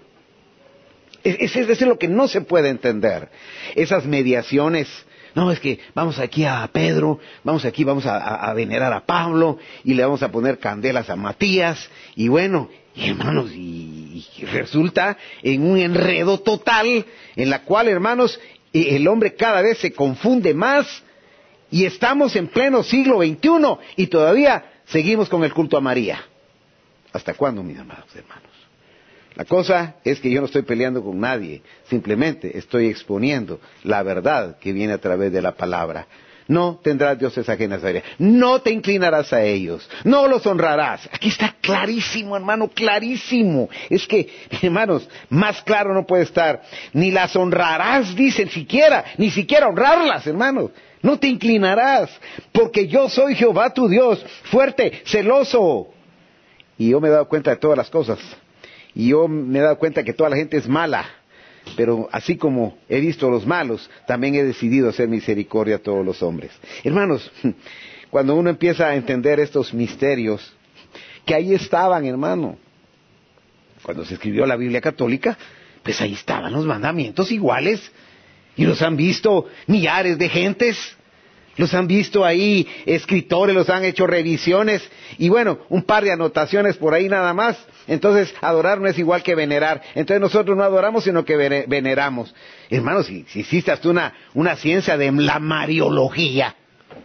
Eso es, es lo que no se puede entender. Esas mediaciones. No, es que vamos aquí a Pedro, vamos aquí, vamos a, a, a venerar a Pablo, y le vamos a poner candelas a Matías, y bueno, y hermanos, y, y resulta en un enredo total, en la cual, hermanos, el hombre cada vez se confunde más, y estamos en pleno siglo veintiuno, y todavía seguimos con el culto a María. ¿Hasta cuándo, mis amados hermanos? La cosa es que yo no estoy peleando con nadie, simplemente estoy exponiendo la verdad que viene a través de la palabra. No tendrás dioses ajenas a ella, no te inclinarás a ellos, no los honrarás. Aquí está clarísimo, hermano, clarísimo. Es que, hermanos, más claro no puede estar. Ni las honrarás, dicen siquiera, ni siquiera honrarlas, hermanos. No te inclinarás, porque yo soy Jehová tu Dios, fuerte, celoso. Y yo me he dado cuenta de todas las cosas. Y yo me he dado cuenta que toda la gente es mala, pero así como he visto a los malos, también he decidido hacer misericordia a todos los hombres. Hermanos, cuando uno empieza a entender estos misterios, que ahí estaban, hermano, cuando se escribió la Biblia católica, pues ahí estaban los mandamientos iguales, y los han visto millares de gentes. Los han visto ahí, escritores, los han hecho revisiones, y bueno, un par de anotaciones por ahí nada más. Entonces, adorar no es igual que venerar. Entonces nosotros no adoramos, sino que veneramos. Hermanos, si, si existe hasta una, una ciencia de la mariología,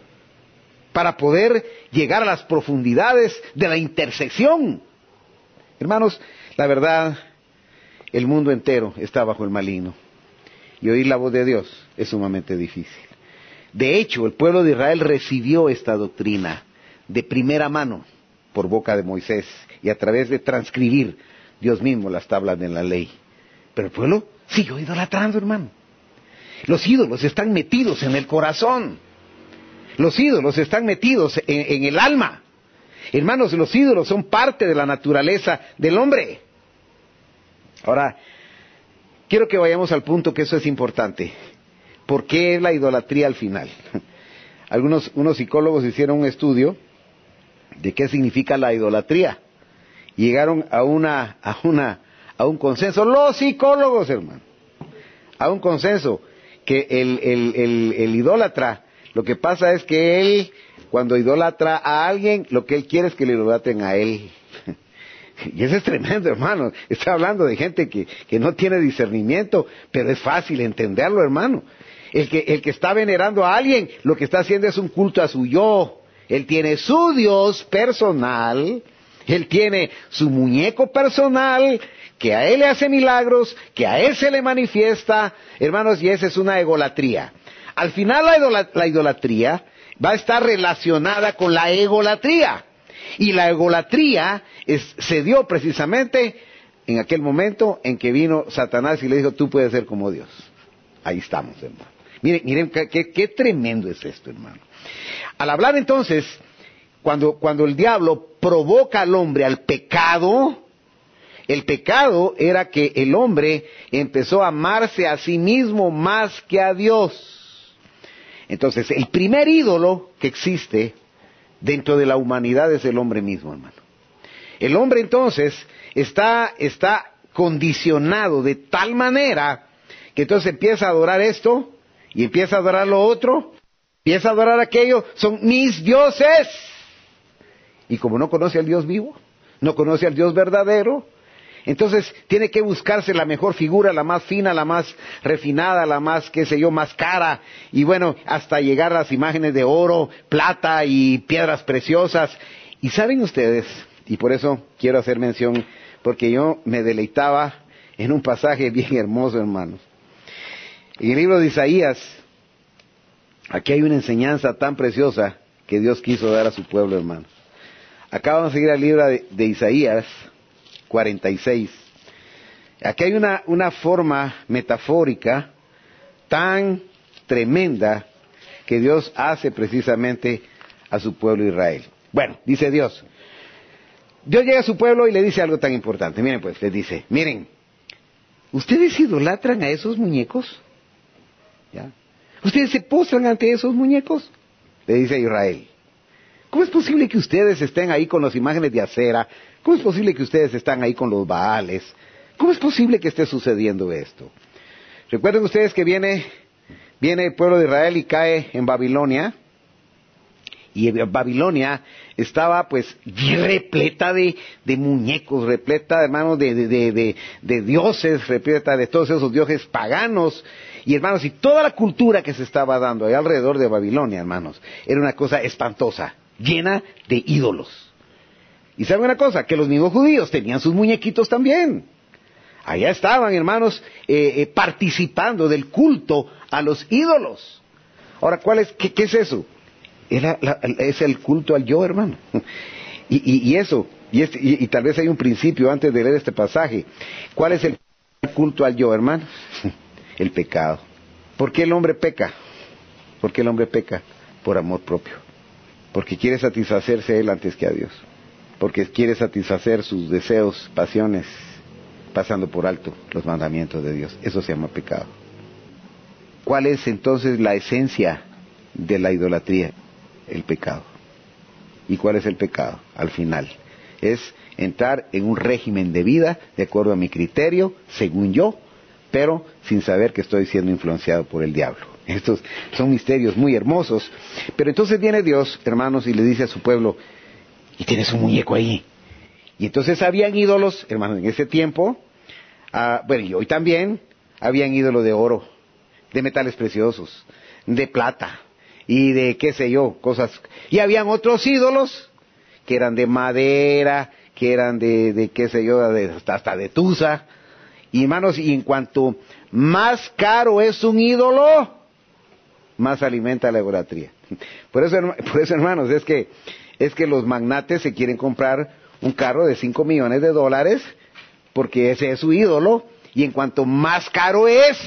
para poder llegar a las profundidades de la intersección. Hermanos, la verdad, el mundo entero está bajo el maligno, y oír la voz de Dios es sumamente difícil. De hecho, el pueblo de Israel recibió esta doctrina de primera mano por boca de Moisés y a través de transcribir Dios mismo las tablas de la ley. Pero el pueblo siguió idolatrando, hermano. Los ídolos están metidos en el corazón. Los ídolos están metidos en, en el alma. Hermanos, los ídolos son parte de la naturaleza del hombre. Ahora, quiero que vayamos al punto que eso es importante. ¿Por qué la idolatría al final? Algunos unos psicólogos hicieron un estudio de qué significa la idolatría. Llegaron a una a una a un consenso, los psicólogos, hermano, a un consenso que el el el, el idólatra, lo que pasa es que él, cuando idolatra a alguien, lo que él quiere es que le idolatren a él. Y eso es tremendo, hermano. Está hablando de gente que que no tiene discernimiento, pero es fácil entenderlo, hermano. El que, el que está venerando a alguien, lo que está haciendo es un culto a su yo. Él tiene su Dios personal, él tiene su muñeco personal, que a él le hace milagros, que a él se le manifiesta, hermanos, y esa es una egolatría. Al final la, idola, la idolatría va a estar relacionada con la egolatría. Y la egolatría es, se dio precisamente en aquel momento en que vino Satanás y le dijo, tú puedes ser como Dios. Ahí estamos, hermano. Miren, miren qué, qué, qué tremendo es esto, hermano. Al hablar entonces, cuando, cuando el diablo provoca al hombre al pecado, el pecado era que el hombre empezó a amarse a sí mismo más que a Dios. Entonces, el primer ídolo que existe dentro de la humanidad es el hombre mismo, hermano. El hombre entonces está, está condicionado de tal manera que entonces empieza a adorar esto, y empieza a adorar lo otro, empieza a adorar aquello, son mis dioses. Y como no conoce al Dios vivo, no conoce al Dios verdadero, entonces tiene que buscarse la mejor figura, la más fina, la más refinada, la más, qué sé yo, más cara, y bueno, hasta llegar a las imágenes de oro, plata y piedras preciosas. Y saben ustedes, y por eso quiero hacer mención, porque yo me deleitaba en un pasaje bien hermoso, hermanos. En el libro de Isaías, aquí hay una enseñanza tan preciosa que Dios quiso dar a su pueblo, hermanos. Acá vamos a seguir al libro de, de Isaías cuarenta y seis. Aquí hay una, una forma metafórica tan tremenda que Dios hace precisamente a su pueblo Israel. Bueno, dice Dios. Dios llega a su pueblo y le dice algo tan importante. Miren pues, les dice, miren, ¿ustedes idolatran a esos muñecos? ¿Ya? ¿Ustedes se postran ante esos muñecos? Le dice a Israel. ¿Cómo es posible que ustedes estén ahí con las imágenes de acera? ¿Cómo es posible que ustedes estén ahí con los baales? ¿Cómo es posible que esté sucediendo esto? Recuerden ustedes que viene, viene el pueblo de Israel y cae en Babilonia. Y Babilonia estaba pues repleta de, de muñecos, repleta, hermanos, de, de, de, de, de dioses, repleta de todos esos dioses paganos. Y hermanos, y toda la cultura que se estaba dando ahí alrededor de Babilonia, hermanos, era una cosa espantosa. llena de ídolos. Y saben una cosa, que los mismos judíos tenían sus muñequitos también. Allá estaban, hermanos, eh, eh, participando del culto a los ídolos. Ahora, ¿cuál es, qué, qué es eso? Era la, es el culto al yo, hermano. Y, y, y eso, y, este, y, y tal vez hay un principio antes de leer este pasaje. ¿Cuál es el culto al yo, hermano? El pecado. ¿Por qué el hombre peca? ¿Por qué el hombre peca? Por amor propio. Porque quiere satisfacerse él antes que a Dios. Porque quiere satisfacer sus deseos, pasiones, pasando por alto los mandamientos de Dios. Eso se llama pecado. ¿Cuál es entonces la esencia de la idolatría? El pecado. ¿Y cuál es el pecado? Al final, es entrar en un régimen de vida de acuerdo a mi criterio, según yo, pero sin saber que estoy siendo influenciado por el diablo. Estos son misterios muy hermosos. Pero entonces viene Dios, hermanos, y le dice a su pueblo, y tienes un muñeco ahí. Y entonces habían ídolos, hermanos, en ese tiempo, uh, bueno, y hoy también, habían ídolos de oro, de metales preciosos, de plata, y de qué sé yo, cosas. Y habían otros ídolos, que eran de madera, que eran de, de qué sé yo, de, hasta de tusa. Y hermanos, y en cuanto más caro es un ídolo, más alimenta la idolatría. Por eso, por eso hermanos, es que, es que los magnates se quieren comprar un carro de cinco millones de dólares, porque ese es su ídolo, y en cuanto más caro es,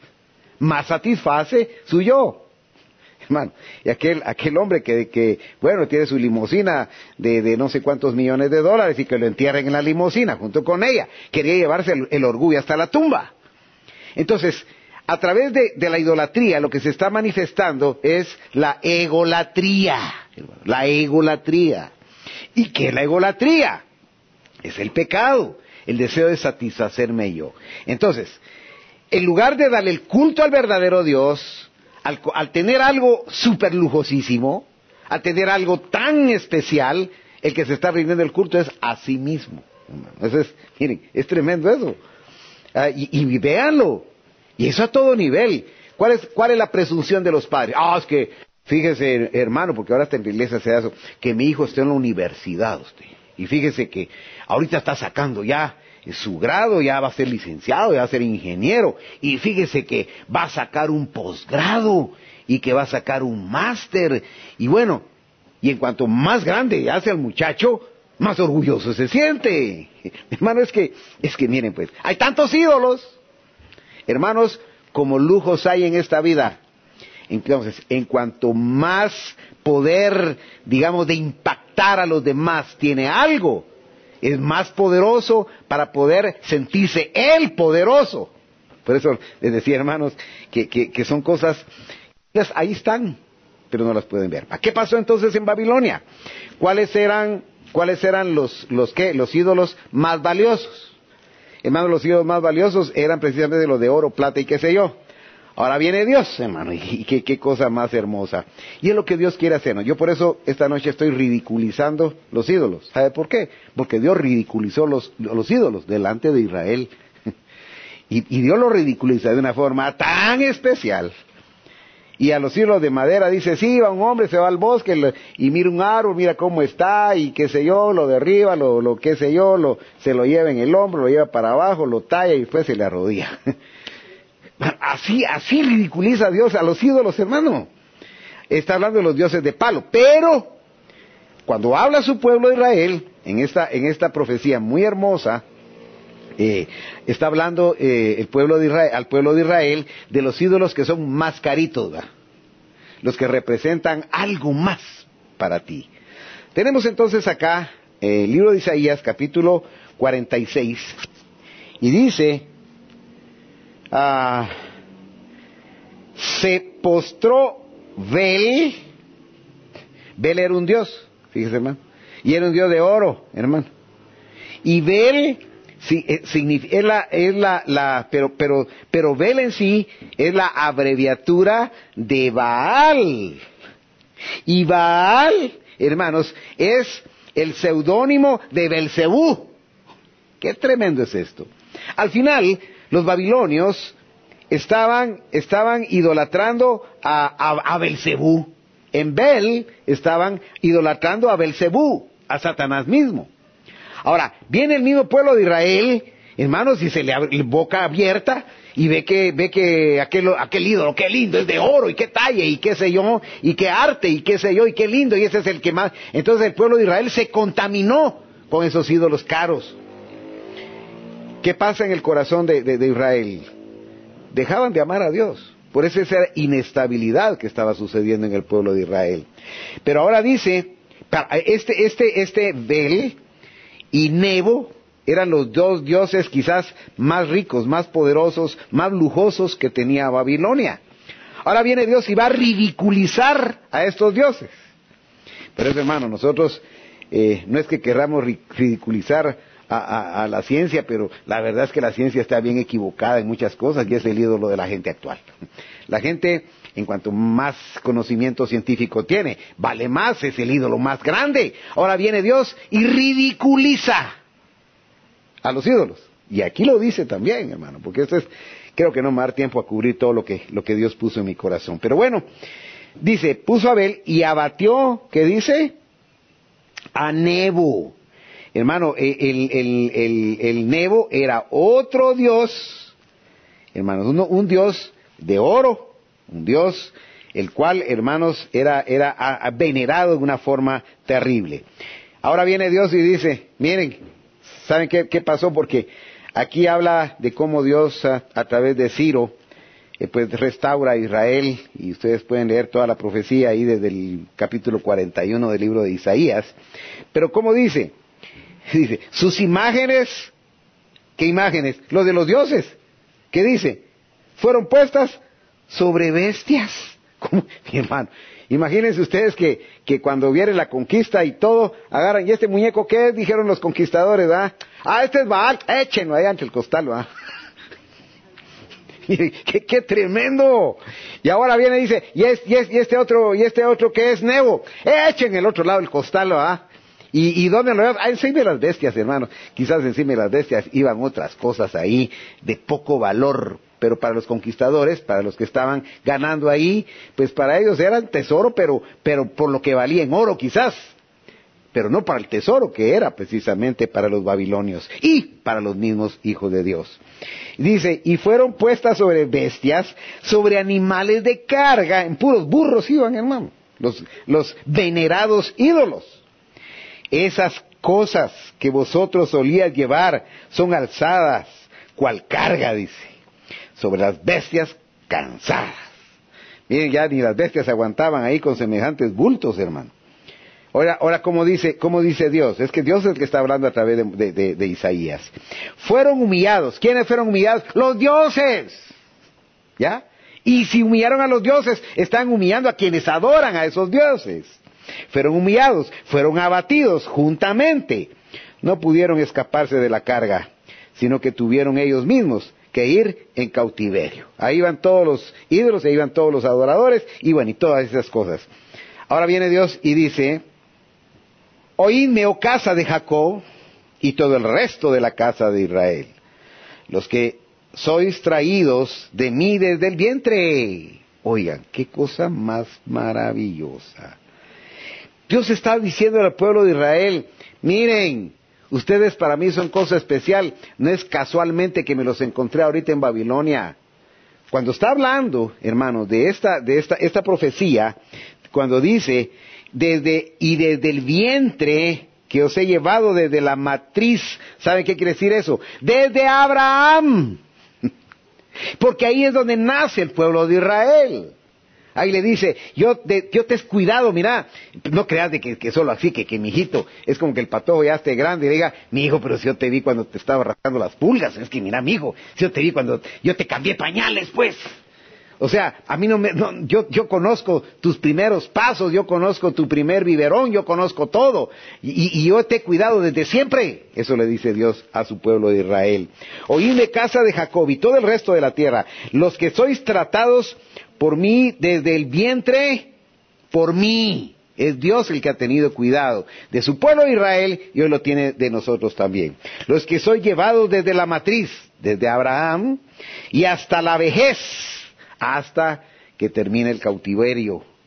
más satisface su yo. Hermano, y aquel, aquel hombre que, que, bueno, tiene su limusina de, de no sé cuántos millones de dólares y que lo entierren en la limusina junto con ella, quería llevarse el, el orgullo hasta la tumba. Entonces, a través de, de la idolatría, lo que se está manifestando es la egolatría, la egolatría. ¿Y qué es la egolatría? Es el pecado, el deseo de satisfacerme yo. Entonces, en lugar de darle el culto al verdadero Dios, Al, al tener algo súper lujosísimo, al tener algo tan especial, el que se está rindiendo el culto es a sí mismo. Eso es, miren, es tremendo eso. Uh, y, y véanlo. Y eso a todo nivel. ¿Cuál es, cuál es la presunción de los padres? Ah, es que, fíjese, hermano, porque ahora hasta en la iglesia se da eso, que mi hijo esté en la universidad, usted. Y fíjese que ahorita está sacando ya su grado, ya va a ser licenciado, ya va a ser ingeniero, y fíjese que va a sacar un posgrado, y que va a sacar un máster, y bueno, y en cuanto más grande hace el muchacho, más orgulloso se siente. Hermano, es que, es que miren pues, hay tantos ídolos, hermanos, como lujos hay en esta vida. Entonces, en cuanto más poder, digamos, de impactar a los demás tiene algo, es más poderoso para poder sentirse el poderoso. Por eso les decía, hermanos, que, que, que son cosas, ahí están, pero no las pueden ver. ¿A qué pasó entonces en Babilonia? ¿Cuáles eran, cuáles eran los, los qué? Los ídolos más valiosos. Hermanos, los ídolos más valiosos eran precisamente los de oro, plata y qué sé yo. Ahora viene Dios, hermano, y qué, qué cosa más hermosa. Y es lo que Dios quiere hacernos. Yo por eso esta noche estoy ridiculizando los ídolos. ¿Sabe por qué? Porque Dios ridiculizó los, los ídolos delante de Israel. Y, y Dios los ridiculiza de una forma tan especial. Y a los ídolos de madera dice, sí, va un hombre, se va al bosque le, y mira un árbol, mira cómo está, y qué sé yo, lo derriba, lo, lo qué sé yo, lo, se lo lleva en el hombro, lo lleva para abajo, lo talla y después se le arrodilla. Así, así ridiculiza a Dios a los ídolos, hermano. Está hablando de los dioses de palo. Pero, cuando habla a su pueblo de Israel, en esta, en esta profecía muy hermosa, eh, está hablando eh, el pueblo de Israel, al pueblo de Israel de los ídolos que son más caritos, ¿verdad? Los que representan algo más para ti. Tenemos entonces acá eh, el libro de Isaías, capítulo cuarenta y seis, y dice... Ah, se postró Bel. Bel era un dios, fíjese, hermano, y era un dios de oro, hermano. Y Bel sí, eh, significa, es la, es la, la, pero, pero, pero Bel en sí es la abreviatura de Baal. Y Baal, hermanos, es el seudónimo de Belcebú. Qué tremendo es esto. Al final, los babilonios estaban, estaban idolatrando a, a, a Belcebú. En Bel estaban idolatrando a Belcebú, a Satanás mismo. Ahora, viene el mismo pueblo de Israel, hermanos, y se le abre la boca abierta, y ve que, ve que aquel, aquel ídolo, qué lindo, es de oro, y qué talla, y qué sé yo, y qué arte, y qué sé yo, y qué lindo, y ese es el que más... Entonces el pueblo de Israel se contaminó con esos ídolos caros. ¿Qué pasa en el corazón de, de, de Israel? Dejaban de amar a Dios. Por eso esa inestabilidad que estaba sucediendo en el pueblo de Israel. Pero ahora dice, este, este, este Bel y Nebo eran los dos dioses quizás más ricos, más poderosos, más lujosos que tenía Babilonia. Ahora viene Dios y va a ridiculizar a estos dioses. Pero eso, hermano, nosotros eh, no es que querramos ridiculizar a, a, a la ciencia, pero la verdad es que la ciencia está bien equivocada en muchas cosas y es el ídolo de la gente actual. La gente, en cuanto más conocimiento científico tiene, vale más, es el ídolo más grande. Ahora viene Dios y ridiculiza a los ídolos. Y aquí lo dice también, hermano, porque esto es, creo que no me va a dar tiempo a cubrir todo lo que, lo que Dios puso en mi corazón. Pero bueno, dice, puso a Abel y abatió, ¿qué dice? A Nebo. Hermano, el, el, el, el Nebo era otro dios, hermanos, uno, un dios de oro, un dios el cual, hermanos, era, era a, a venerado de una forma terrible. Ahora viene Dios y dice, miren, ¿saben qué, qué pasó? Porque aquí habla de cómo Dios a, a través de Ciro, eh, pues restaura a Israel, y ustedes pueden leer toda la profecía ahí desde el capítulo cuarenta y uno del libro de Isaías. Pero ¿cómo dice? Dice, sus imágenes, ¿qué imágenes? Los de los dioses. ¿Qué dice? Fueron puestas sobre bestias. ¿Cómo? Mi hermano, imagínense ustedes que, que cuando viene la conquista y todo, agarran, ¿y este muñeco qué es? Dijeron los conquistadores, ¿verdad? Ah, este es Baal, échenlo ahí ante el costal, ¿verdad? qué, qué tremendo. Y ahora viene y dice, y, es, y, es, y este otro, y este otro que es Nebo, echen el otro lado el costal, ¿verdad? ¿Y, y dónde lo vemos? Ah, encima de las bestias, hermano. Quizás encima de las bestias iban otras cosas ahí de poco valor. Pero para los conquistadores, para los que estaban ganando ahí, pues para ellos eran tesoro, pero, pero por lo que valía en oro quizás. Pero no para el tesoro que era precisamente para los babilonios y para los mismos hijos de Dios. Dice, y fueron puestas sobre bestias, sobre animales de carga, en puros burros iban, hermano, los, los venerados ídolos. Esas cosas que vosotros solías llevar son alzadas, cual carga, dice, sobre las bestias cansadas. Miren, ya ni las bestias aguantaban ahí con semejantes bultos, hermano. Ahora, ahora ¿cómo dice, cómo dice Dios? Es que Dios es el que está hablando a través de, de, de, de Isaías. Fueron humillados. ¿Quiénes fueron humillados? Los dioses. ¿Ya? Y si humillaron a los dioses, están humillando a quienes adoran a esos dioses. Fueron humillados, fueron abatidos juntamente. No pudieron escaparse de la carga, sino que tuvieron ellos mismos que ir en cautiverio. Ahí iban todos los ídolos, ahí iban todos los adoradores, y bueno, y todas esas cosas. Ahora viene Dios y dice, oídme, oh casa de Jacob, y todo el resto de la casa de Israel, los que sois traídos de mí desde el vientre. Oigan, qué cosa más maravillosa. Dios está diciendo al pueblo de Israel, miren, ustedes para mí son cosa especial, no es casualmente que me los encontré ahorita en Babilonia. Cuando está hablando, hermanos, de esta, de esta, esta profecía, cuando dice, desde, y desde el vientre que os he llevado desde la matriz, ¿saben qué quiere decir eso? Desde Abraham. Porque ahí es donde nace el pueblo de Israel. Ahí le dice, yo te, yo te he cuidado, mira, no creas de que, que solo así, que, que mi hijito, es como que el patojo ya esté grande y diga, mi hijo, pero si yo te vi cuando te estaba rascando las pulgas, es que mira, mi hijo, si yo te vi cuando yo te cambié pañales, pues. O sea, a mí no me, no, yo, yo conozco tus primeros pasos, yo conozco tu primer biberón, yo conozco todo, y, y yo te he cuidado desde siempre. Eso le dice Dios a su pueblo de Israel. Oídme, casa de Jacob y todo el resto de la tierra, los que sois tratados por mí desde el vientre, por mí. Es Dios el que ha tenido cuidado de su pueblo Israel y hoy lo tiene de nosotros también. Los que sois llevados desde la matriz, desde Abraham, y hasta la vejez, hasta que termine el cautiverio.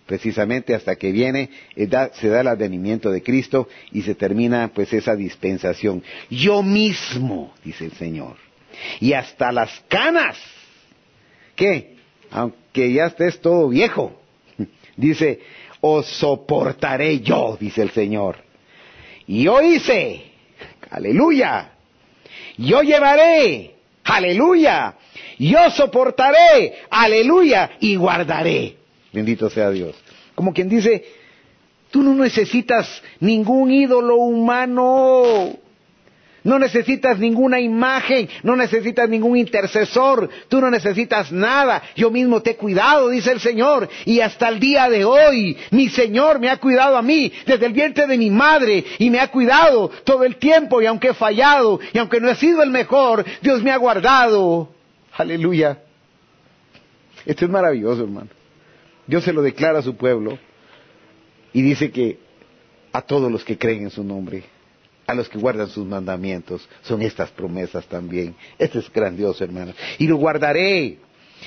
precisamente hasta que viene, eh, da, se da el advenimiento de Cristo y se termina pues esa dispensación. Yo mismo, dice el Señor, y hasta las canas, ¿qué? Aunque ya estés todo viejo, dice, os soportaré yo, dice el Señor. Y yo hice, aleluya, yo llevaré, aleluya, yo soportaré, aleluya, y guardaré. Bendito sea Dios. Como quien dice, tú no necesitas ningún ídolo humano, no necesitas ninguna imagen, no necesitas ningún intercesor, tú no necesitas nada. Yo mismo te he cuidado, dice el Señor, y hasta el día de hoy, mi Señor me ha cuidado a mí, desde el vientre de mi madre, y me ha cuidado todo el tiempo, y aunque he fallado, y aunque no he sido el mejor, Dios me ha guardado. Aleluya. Esto es maravilloso, hermano. Dios se lo declara a su pueblo, y dice que a todos los que creen en su nombre, a los que guardan sus mandamientos, son estas promesas también. Esto es grandioso, hermanos. Y lo guardaré.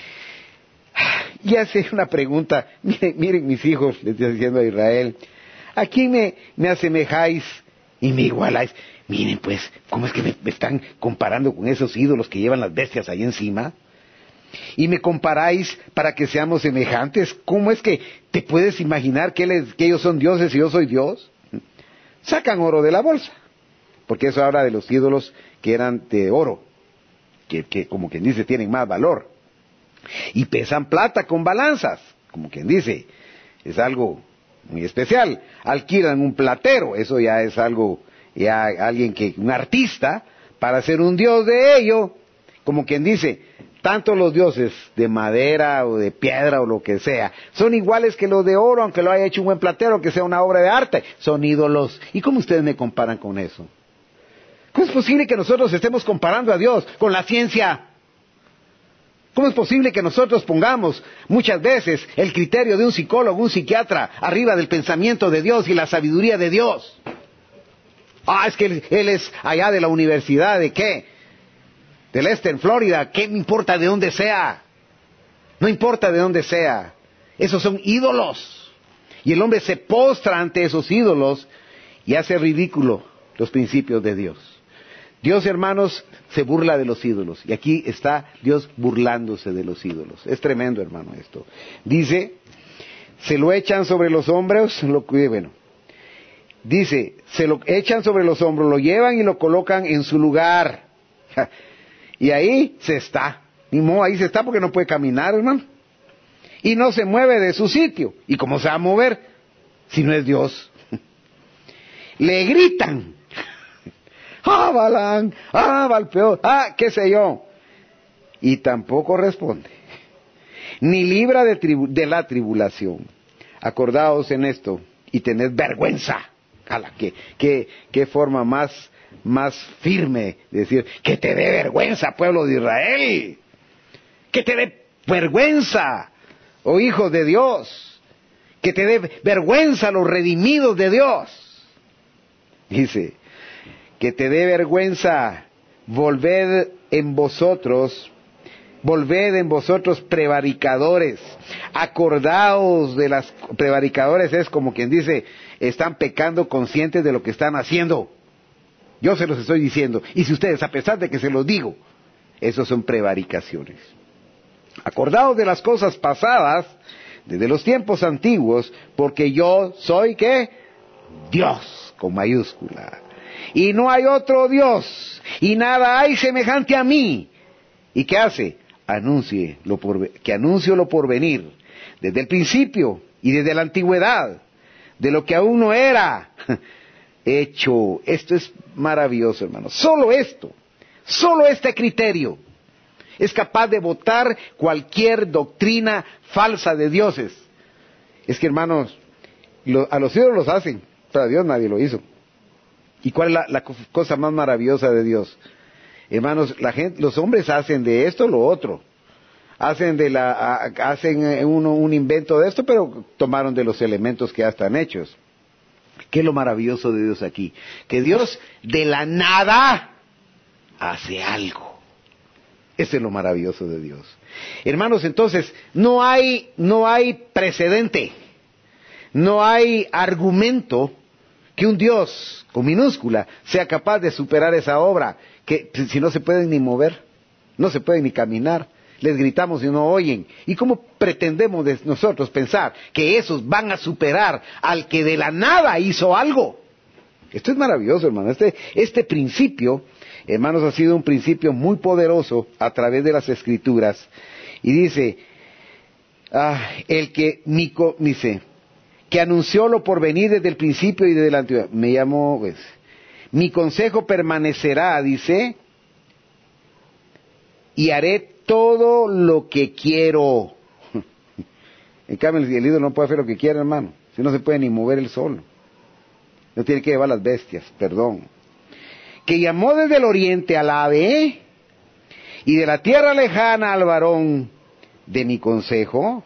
Y hace una pregunta. Miren, miren mis hijos, le estoy diciendo a Israel, ¿a quién me, me asemejáis y me igualáis? Miren pues, ¿cómo es que me, me están comparando con esos ídolos que llevan las bestias ahí encima? Y me comparáis para que seamos semejantes. ¿Cómo es que te puedes imaginar que, les, que ellos son dioses y yo soy Dios? Sacan oro de la bolsa, porque eso habla de los ídolos que eran de oro, que, que como quien dice tienen más valor, y pesan plata con balanzas, como quien dice, es algo muy especial. Alquilan un platero, eso ya es algo, ya alguien que, un artista, para hacer un dios de ello, como quien dice, tanto los dioses de madera o de piedra o lo que sea, son iguales que los de oro, aunque lo haya hecho un buen platero, que sea una obra de arte, son ídolos. ¿Y cómo ustedes me comparan con eso? ¿Cómo es posible que nosotros estemos comparando a Dios con la ciencia? ¿Cómo es posible que nosotros pongamos muchas veces el criterio de un psicólogo, un psiquiatra, arriba del pensamiento de Dios y la sabiduría de Dios? Ah, es que él, él es allá de la universidad, ¿de qué? Del este, en Florida. ¿Qué me importa de dónde sea? No importa de dónde sea. Esos son ídolos. Y el hombre se postra ante esos ídolos y hace ridículo los principios de Dios. Dios, hermanos, se burla de los ídolos. Y aquí está Dios burlándose de los ídolos. Es tremendo, hermano, esto. Dice, se lo echan sobre los hombros, lo, bueno, dice, se lo echan sobre los hombros, lo llevan y lo colocan en su lugar. Y ahí se está. Ni modo, ahí se está porque no puede caminar, hermano. Y no se mueve de su sitio. ¿Y cómo se va a mover si no es Dios? Le gritan. ¡Ah, Balán! ¡Ah, Balpeor! ¡Ah, qué sé yo! Y tampoco responde. Ni libra de, tribu- de la tribulación. Acordaos en esto y tened vergüenza. ¡Hala! ¿Qué, qué, qué forma más, más firme de decir, que te dé vergüenza, pueblo de Israel! ¡Que te dé vergüenza, oh hijos de Dios! ¡Que te dé vergüenza los redimidos de Dios! Dice, que te dé vergüenza, volved en vosotros, volved en vosotros prevaricadores, acordaos de las prevaricadores, es como quien dice, están pecando conscientes de lo que están haciendo. Yo se los estoy diciendo, y si ustedes, a pesar de que se los digo, esos son prevaricaciones. Acordaos de las cosas pasadas, desde los tiempos antiguos, porque yo soy, ¿qué? Dios, con mayúscula. Y no hay otro Dios, y nada hay semejante a mí. ¿Y qué hace? Anuncie lo por, que anuncio lo por venir, desde el principio y desde la antigüedad, de lo que aún no era hecho. Esto es maravilloso, hermano. Solo esto, solo este criterio es capaz de botar cualquier doctrina falsa de dioses. Es que, hermanos, lo, a los ídolos los hacen, pero a Dios nadie lo hizo. ¿Y cuál es la, la cosa más maravillosa de Dios? Hermanos, la gente, los hombres hacen de esto lo otro. Hacen de la, a, hacen uno, un invento de esto, pero tomaron de los elementos que ya están hechos. ¿Qué es lo maravilloso de Dios aquí? Que Dios de la nada hace algo. Eso es lo maravilloso de Dios. Hermanos, entonces, no hay, no hay precedente. no hay argumento que un Dios con minúscula sea capaz de superar esa obra, que si no se pueden ni mover, no se pueden ni caminar, les gritamos y no oyen. ¿Y cómo pretendemos de nosotros pensar que esos van a superar al que de la nada hizo algo? Esto es maravilloso, hermano. Este, este principio, hermanos, ha sido un principio muy poderoso a través de las Escrituras. Y dice, ah, el que, Nico, dice, que anunció lo por venir desde el principio y desde la antigüedad. Me llamó, pues, mi consejo permanecerá, dice, y haré todo lo que quiero. En cambio, el ídolo no puede hacer lo que quiera, hermano. Si no se puede ni mover él solo. No tiene que llevar las bestias, perdón. Que llamó desde el oriente al ave, y de la tierra lejana al varón de mi consejo.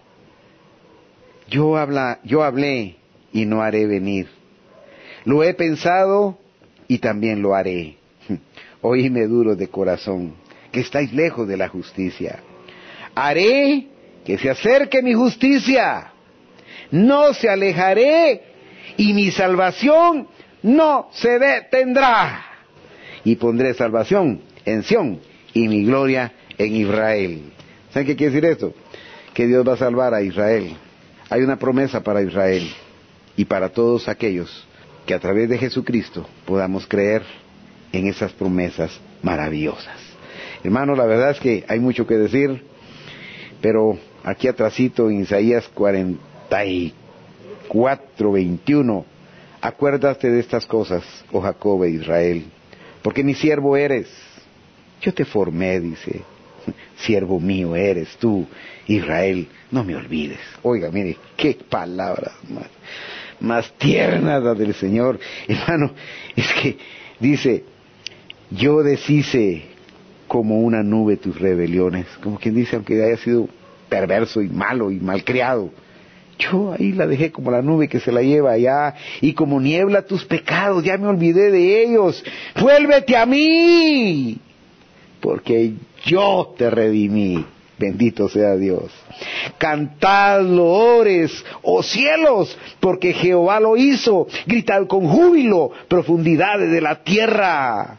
Yo, habla, yo hablé y no haré venir. Lo he pensado y también lo haré. Oíme duros de corazón, que estáis lejos de la justicia. Haré que se acerque mi justicia. No se alejaré y mi salvación no se detendrá. Y pondré salvación en Sión y mi gloria en Israel. ¿Saben qué quiere decir esto? Que Dios va a salvar a Israel. Hay una promesa para Israel y para todos aquellos que a través de Jesucristo podamos creer en esas promesas maravillosas. Hermanos, la verdad es que hay mucho que decir, pero aquí atrasito en Isaías cuarenta y cuatro, veintiuno, acuérdate de estas cosas, oh Jacob e Israel, porque mi siervo eres. Yo te formé, dice. Siervo mío eres tú, Israel, no me olvides. Oiga, mire, qué palabras más, más tiernas las del Señor. Hermano, es que dice, yo deshice como una nube tus rebeliones. Como quien dice, aunque haya sido perverso y malo y malcriado, yo ahí la dejé como la nube que se la lleva allá, y como niebla tus pecados, ya me olvidé de ellos. Vuélvete a mí, porque yo te redimí. Bendito sea Dios. Cantad loores, oh cielos, porque Jehová lo hizo. Gritad con júbilo, profundidades de la tierra.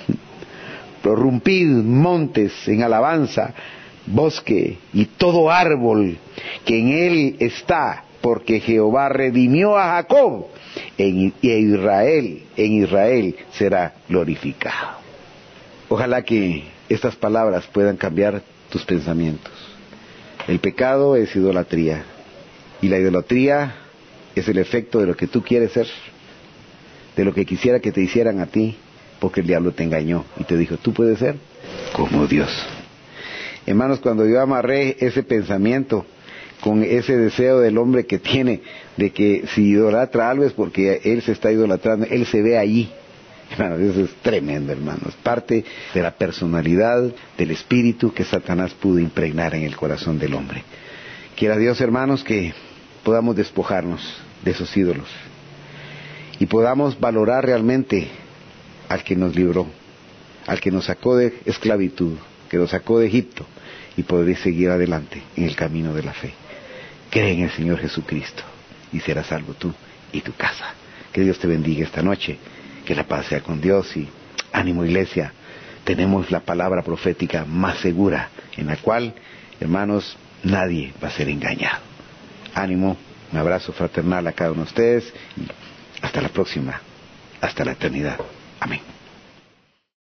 Prorrumpid montes en alabanza, bosque y todo árbol que en él está, porque Jehová redimió a Jacob, en Israel, en Israel será glorificado. Ojalá que estas palabras puedan cambiar tus pensamientos. El pecado es idolatría, y la idolatría es el efecto de lo que tú quieres ser, de lo que quisiera que te hicieran a ti, porque el diablo te engañó y te dijo, tú puedes ser como Dios. Hermanos, cuando yo amarré ese pensamiento con ese deseo del hombre que tiene de que si idolatra algo es porque él se está idolatrando, él se ve allí. Hermanos, eso es tremendo, hermanos. Es parte de la personalidad, del espíritu que Satanás pudo impregnar en el corazón del hombre. Quiera Dios, hermanos, que podamos despojarnos de esos ídolos y podamos valorar realmente al que nos libró, al que nos sacó de esclavitud, que nos sacó de Egipto, y poder seguir adelante en el camino de la fe. Cree en el Señor Jesucristo y serás salvo tú y tu casa. Que Dios te bendiga esta noche. Que la paz sea con Dios, y ánimo, iglesia. Tenemos la palabra profética más segura, en la cual, hermanos, nadie va a ser engañado. Ánimo, un abrazo fraternal a cada uno de ustedes, y hasta la próxima, hasta la eternidad. Amén.